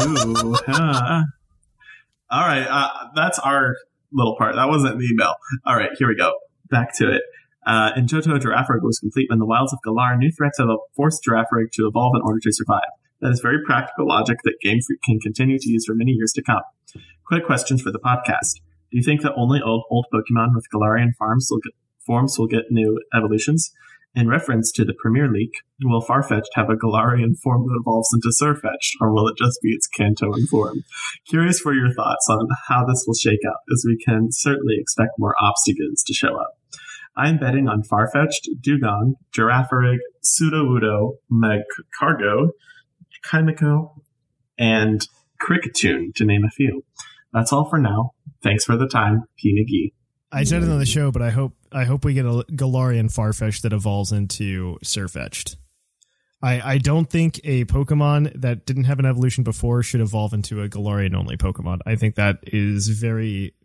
Huh. All right, that's our little part. That wasn't the email. All right, here we go. Back to it. In Johto, Girafarig was complete when the wilds of Galar, new threats have forced Girafarig to evolve in order to survive. That is very practical logic that Game Freak can continue to use for many years to come. Quick questions for the podcast. Do you think that only old Pokemon with Galarian forms will get new evolutions? In reference to the Premier League, will Farfetch'd have a Galarian form that evolves into Sirfetch'd, or will it just be its Kantoan form? Curious for your thoughts on how this will shake out, as we can certainly expect more Obstagoons to show up. I'm betting on Farfetch'd, Dugong, Girafarig, Sudowoodo, Magcargo, Kimiko, and Kricketune, to name a few. That's all for now. Thanks for the time, P. McGee. I said it on the show, but I hope we get a Galarian Farfetch'd that evolves into Sirfetch'd. I don't think a Pokemon that didn't have an evolution before should evolve into a Galarian-only Pokemon. I think that is very...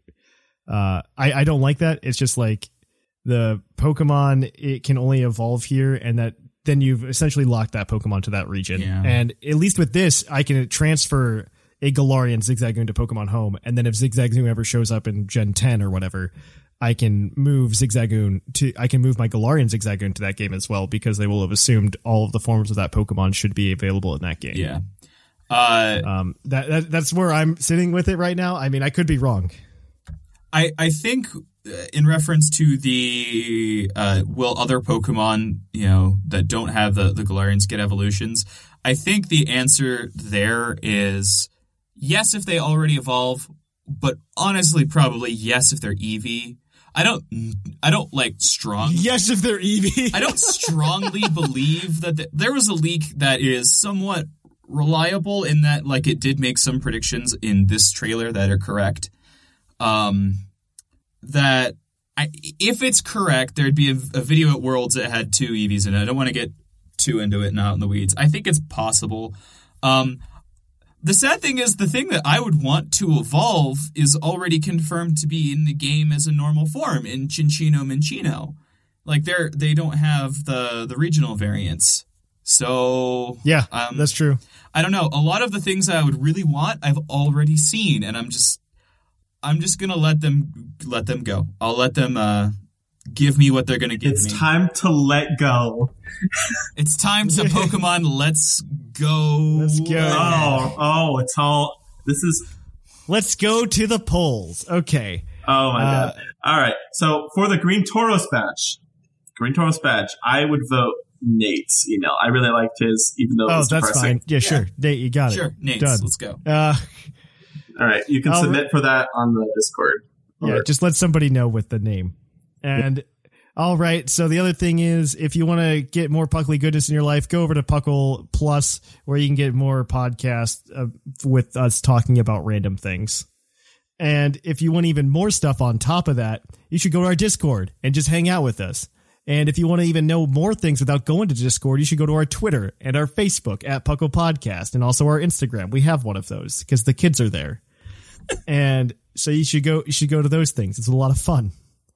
I don't like that. It's just like the Pokemon, it can only evolve here, and that then you've essentially locked that Pokemon to that region. Yeah. And at least with this, I can transfer a Galarian Zigzagoon to Pokemon Home, and then if Zigzagoon ever shows up in Gen 10 or whatever, I can move my Galarian Zigzagoon to that game as well, because they will have assumed all of the forms of that Pokemon should be available in that game. Yeah. That's where I'm sitting with it right now. I mean, I could be wrong. I think in reference to the will other Pokemon, that don't have the Galarians get evolutions, I think the answer there is yes if they already evolve, but honestly probably yes if they're Eevee. I don't like strong. Yes if they're Eevee. I don't strongly believe that there was a leak that is somewhat reliable in that, like, it did make some predictions in this trailer that are correct. That if it's correct, there'd be a video at Worlds that had 2 Eevees in it. I don't want to get too into it and out in the weeds. I think it's possible. The sad thing is, the thing that I would want to evolve is already confirmed to be in the game as a normal form in Cinccino Minccino. Like, they don't have the regional variants. So yeah, that's true. I don't know. A lot of the things I would really want, I've already seen, and I'm just gonna let them go. I'll let them give me what they're gonna give me. It's time to let go. It's time to Pokemon Let's Go. Let's go. Oh, it's all. This is. Let's go to the polls. Okay. Oh my god. All right. So for the Green Tauros badge, I would vote Nate's email. I really liked his, even though it was that's depressing. fine. Yeah, sure. Nate, you got it. Sure, Nate's. Done. Let's go. All right. You can submit for that on the Discord. Yeah, just let somebody know with the name. And all right, so the other thing is, if you want to get more Puckly goodness in your life, go over to Puckle Plus, where you can get more podcasts with us talking about random things. And if you want even more stuff on top of that, you should go to our Discord and just hang out with us. And if you want to even know more things without going to Discord, you should go to our Twitter and our Facebook at Puckle Podcast, and also our Instagram. We have one of those because the kids are there. And so you should go to those things. It's a lot of fun.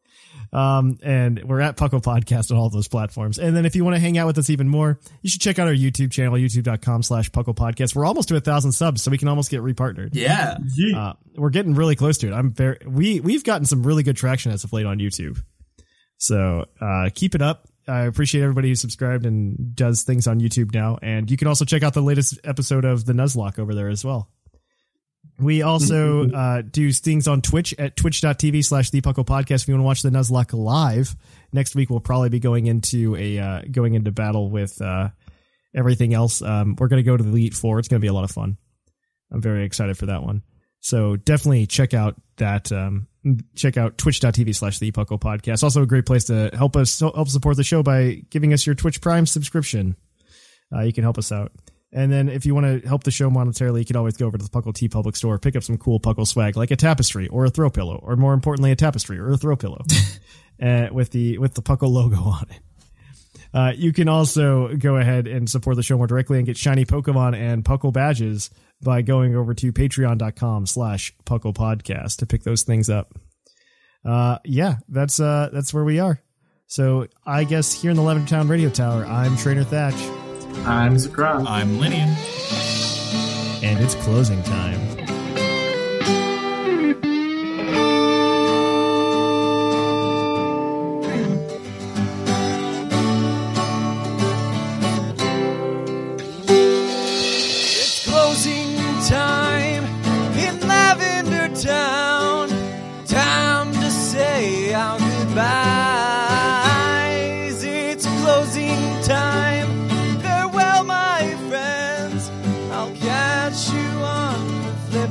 And we're at Puckle Podcast on all those platforms. And then if you want to hang out with us even more, you should check out our YouTube channel, youtube.com/Puckle Podcast. We're almost to 1,000 subs, so we can almost get repartnered. Yeah. We're getting really close to it. We've gotten some really good traction as of late on YouTube. So, keep it up. I appreciate everybody who subscribed and does things on YouTube now. And you can also check out the latest episode of the Nuzlocke over there as well. We also do things on Twitch at twitch.tv/ThePuckle Podcast. If you want to watch the Nuzlocke live, next week we'll probably be going into battle with everything else. We're going to go to the Elite Four. It's going to be a lot of fun. I'm very excited for that one. So definitely check out that. Check out twitch.tv/ThePuckle Podcast. Also a great place to help support the show by giving us your Twitch Prime subscription. You can help us out. And then if you want to help the show monetarily, you can always go over to the Puckle Tea Public Store, pick up some cool Puckle swag like a tapestry or a throw pillow, or more importantly, a tapestry or a throw pillow with the Puckle logo on it. You can also go ahead and support the show more directly and get shiny Pokemon and Puckle badges by going over to patreon.com/Puckle Podcast to pick those things up. That's where we are. So I guess here in the Lavender Town Radio Tower, I'm Trainer Thatch. I'm Zakran. I'm Linian. And it's closing time. It's closing time in Lavender Town. Time to say our goodbyes. It's closing time. Farewell, my friends. I'll catch you on the flip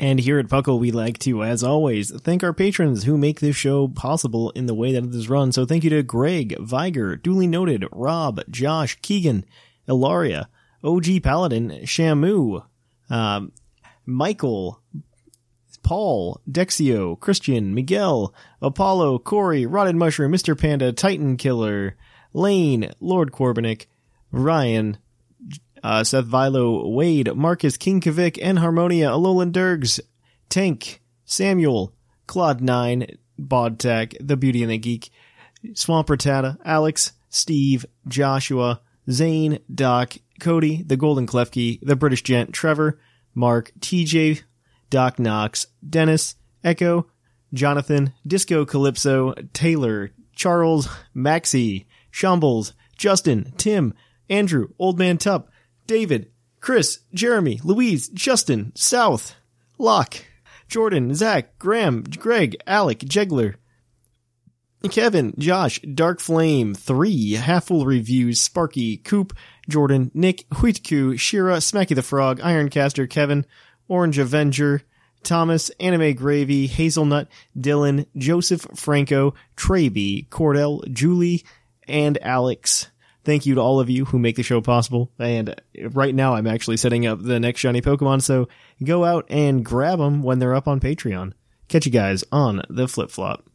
And here at Puckle, we like to, as always, thank our patrons who make this show possible in the way that it is run. So thank you to Greg, Viger, Duly Noted, Rob, Josh, Keegan, Ilaria, OG Paladin, Shamu, Michael, Paul, Dexio, Christian, Miguel, Apollo, Corey, Rotted Mushroom, Mr. Panda, Titan Killer, Lane, Lord Corbinick, Ryan, Seth Vilo, Wade, Marcus, King Kavik, N Harmonia, Alolan Durgs, Tank, Samuel, Claude9, Bodtak, The Beauty and the Geek, Swamp Rattata, Alex, Steve, Joshua, Zane, Doc, Cody, The Golden Klefki, The British Gent, Trevor, Mark, TJ, Doc Knox, Dennis, Echo, Jonathan, Disco Calypso, Taylor, Charles, Maxie, Shambles, Justin, Tim, Andrew, Old Man Tup, David, Chris, Jeremy, Louise, Justin, South, Locke, Jordan, Zach, Graham, Greg, Alec, Jegler, Kevin, Josh, Dark Flame, 3, Half Full Reviews, Sparky, Coop, Jordan, Nick, Huitku, Shira, Smacky the Frog, Ironcaster, Kevin, Orange Avenger, Thomas, Anime Gravy, Hazelnut, Dylan, Joseph, Franco, Trey Cordell, Julie, and Alex. Thank you to all of you who make the show possible. And right now I'm actually setting up the next shiny Pokemon, so go out and grab them when they're up on Patreon. Catch you guys on the flip-flop.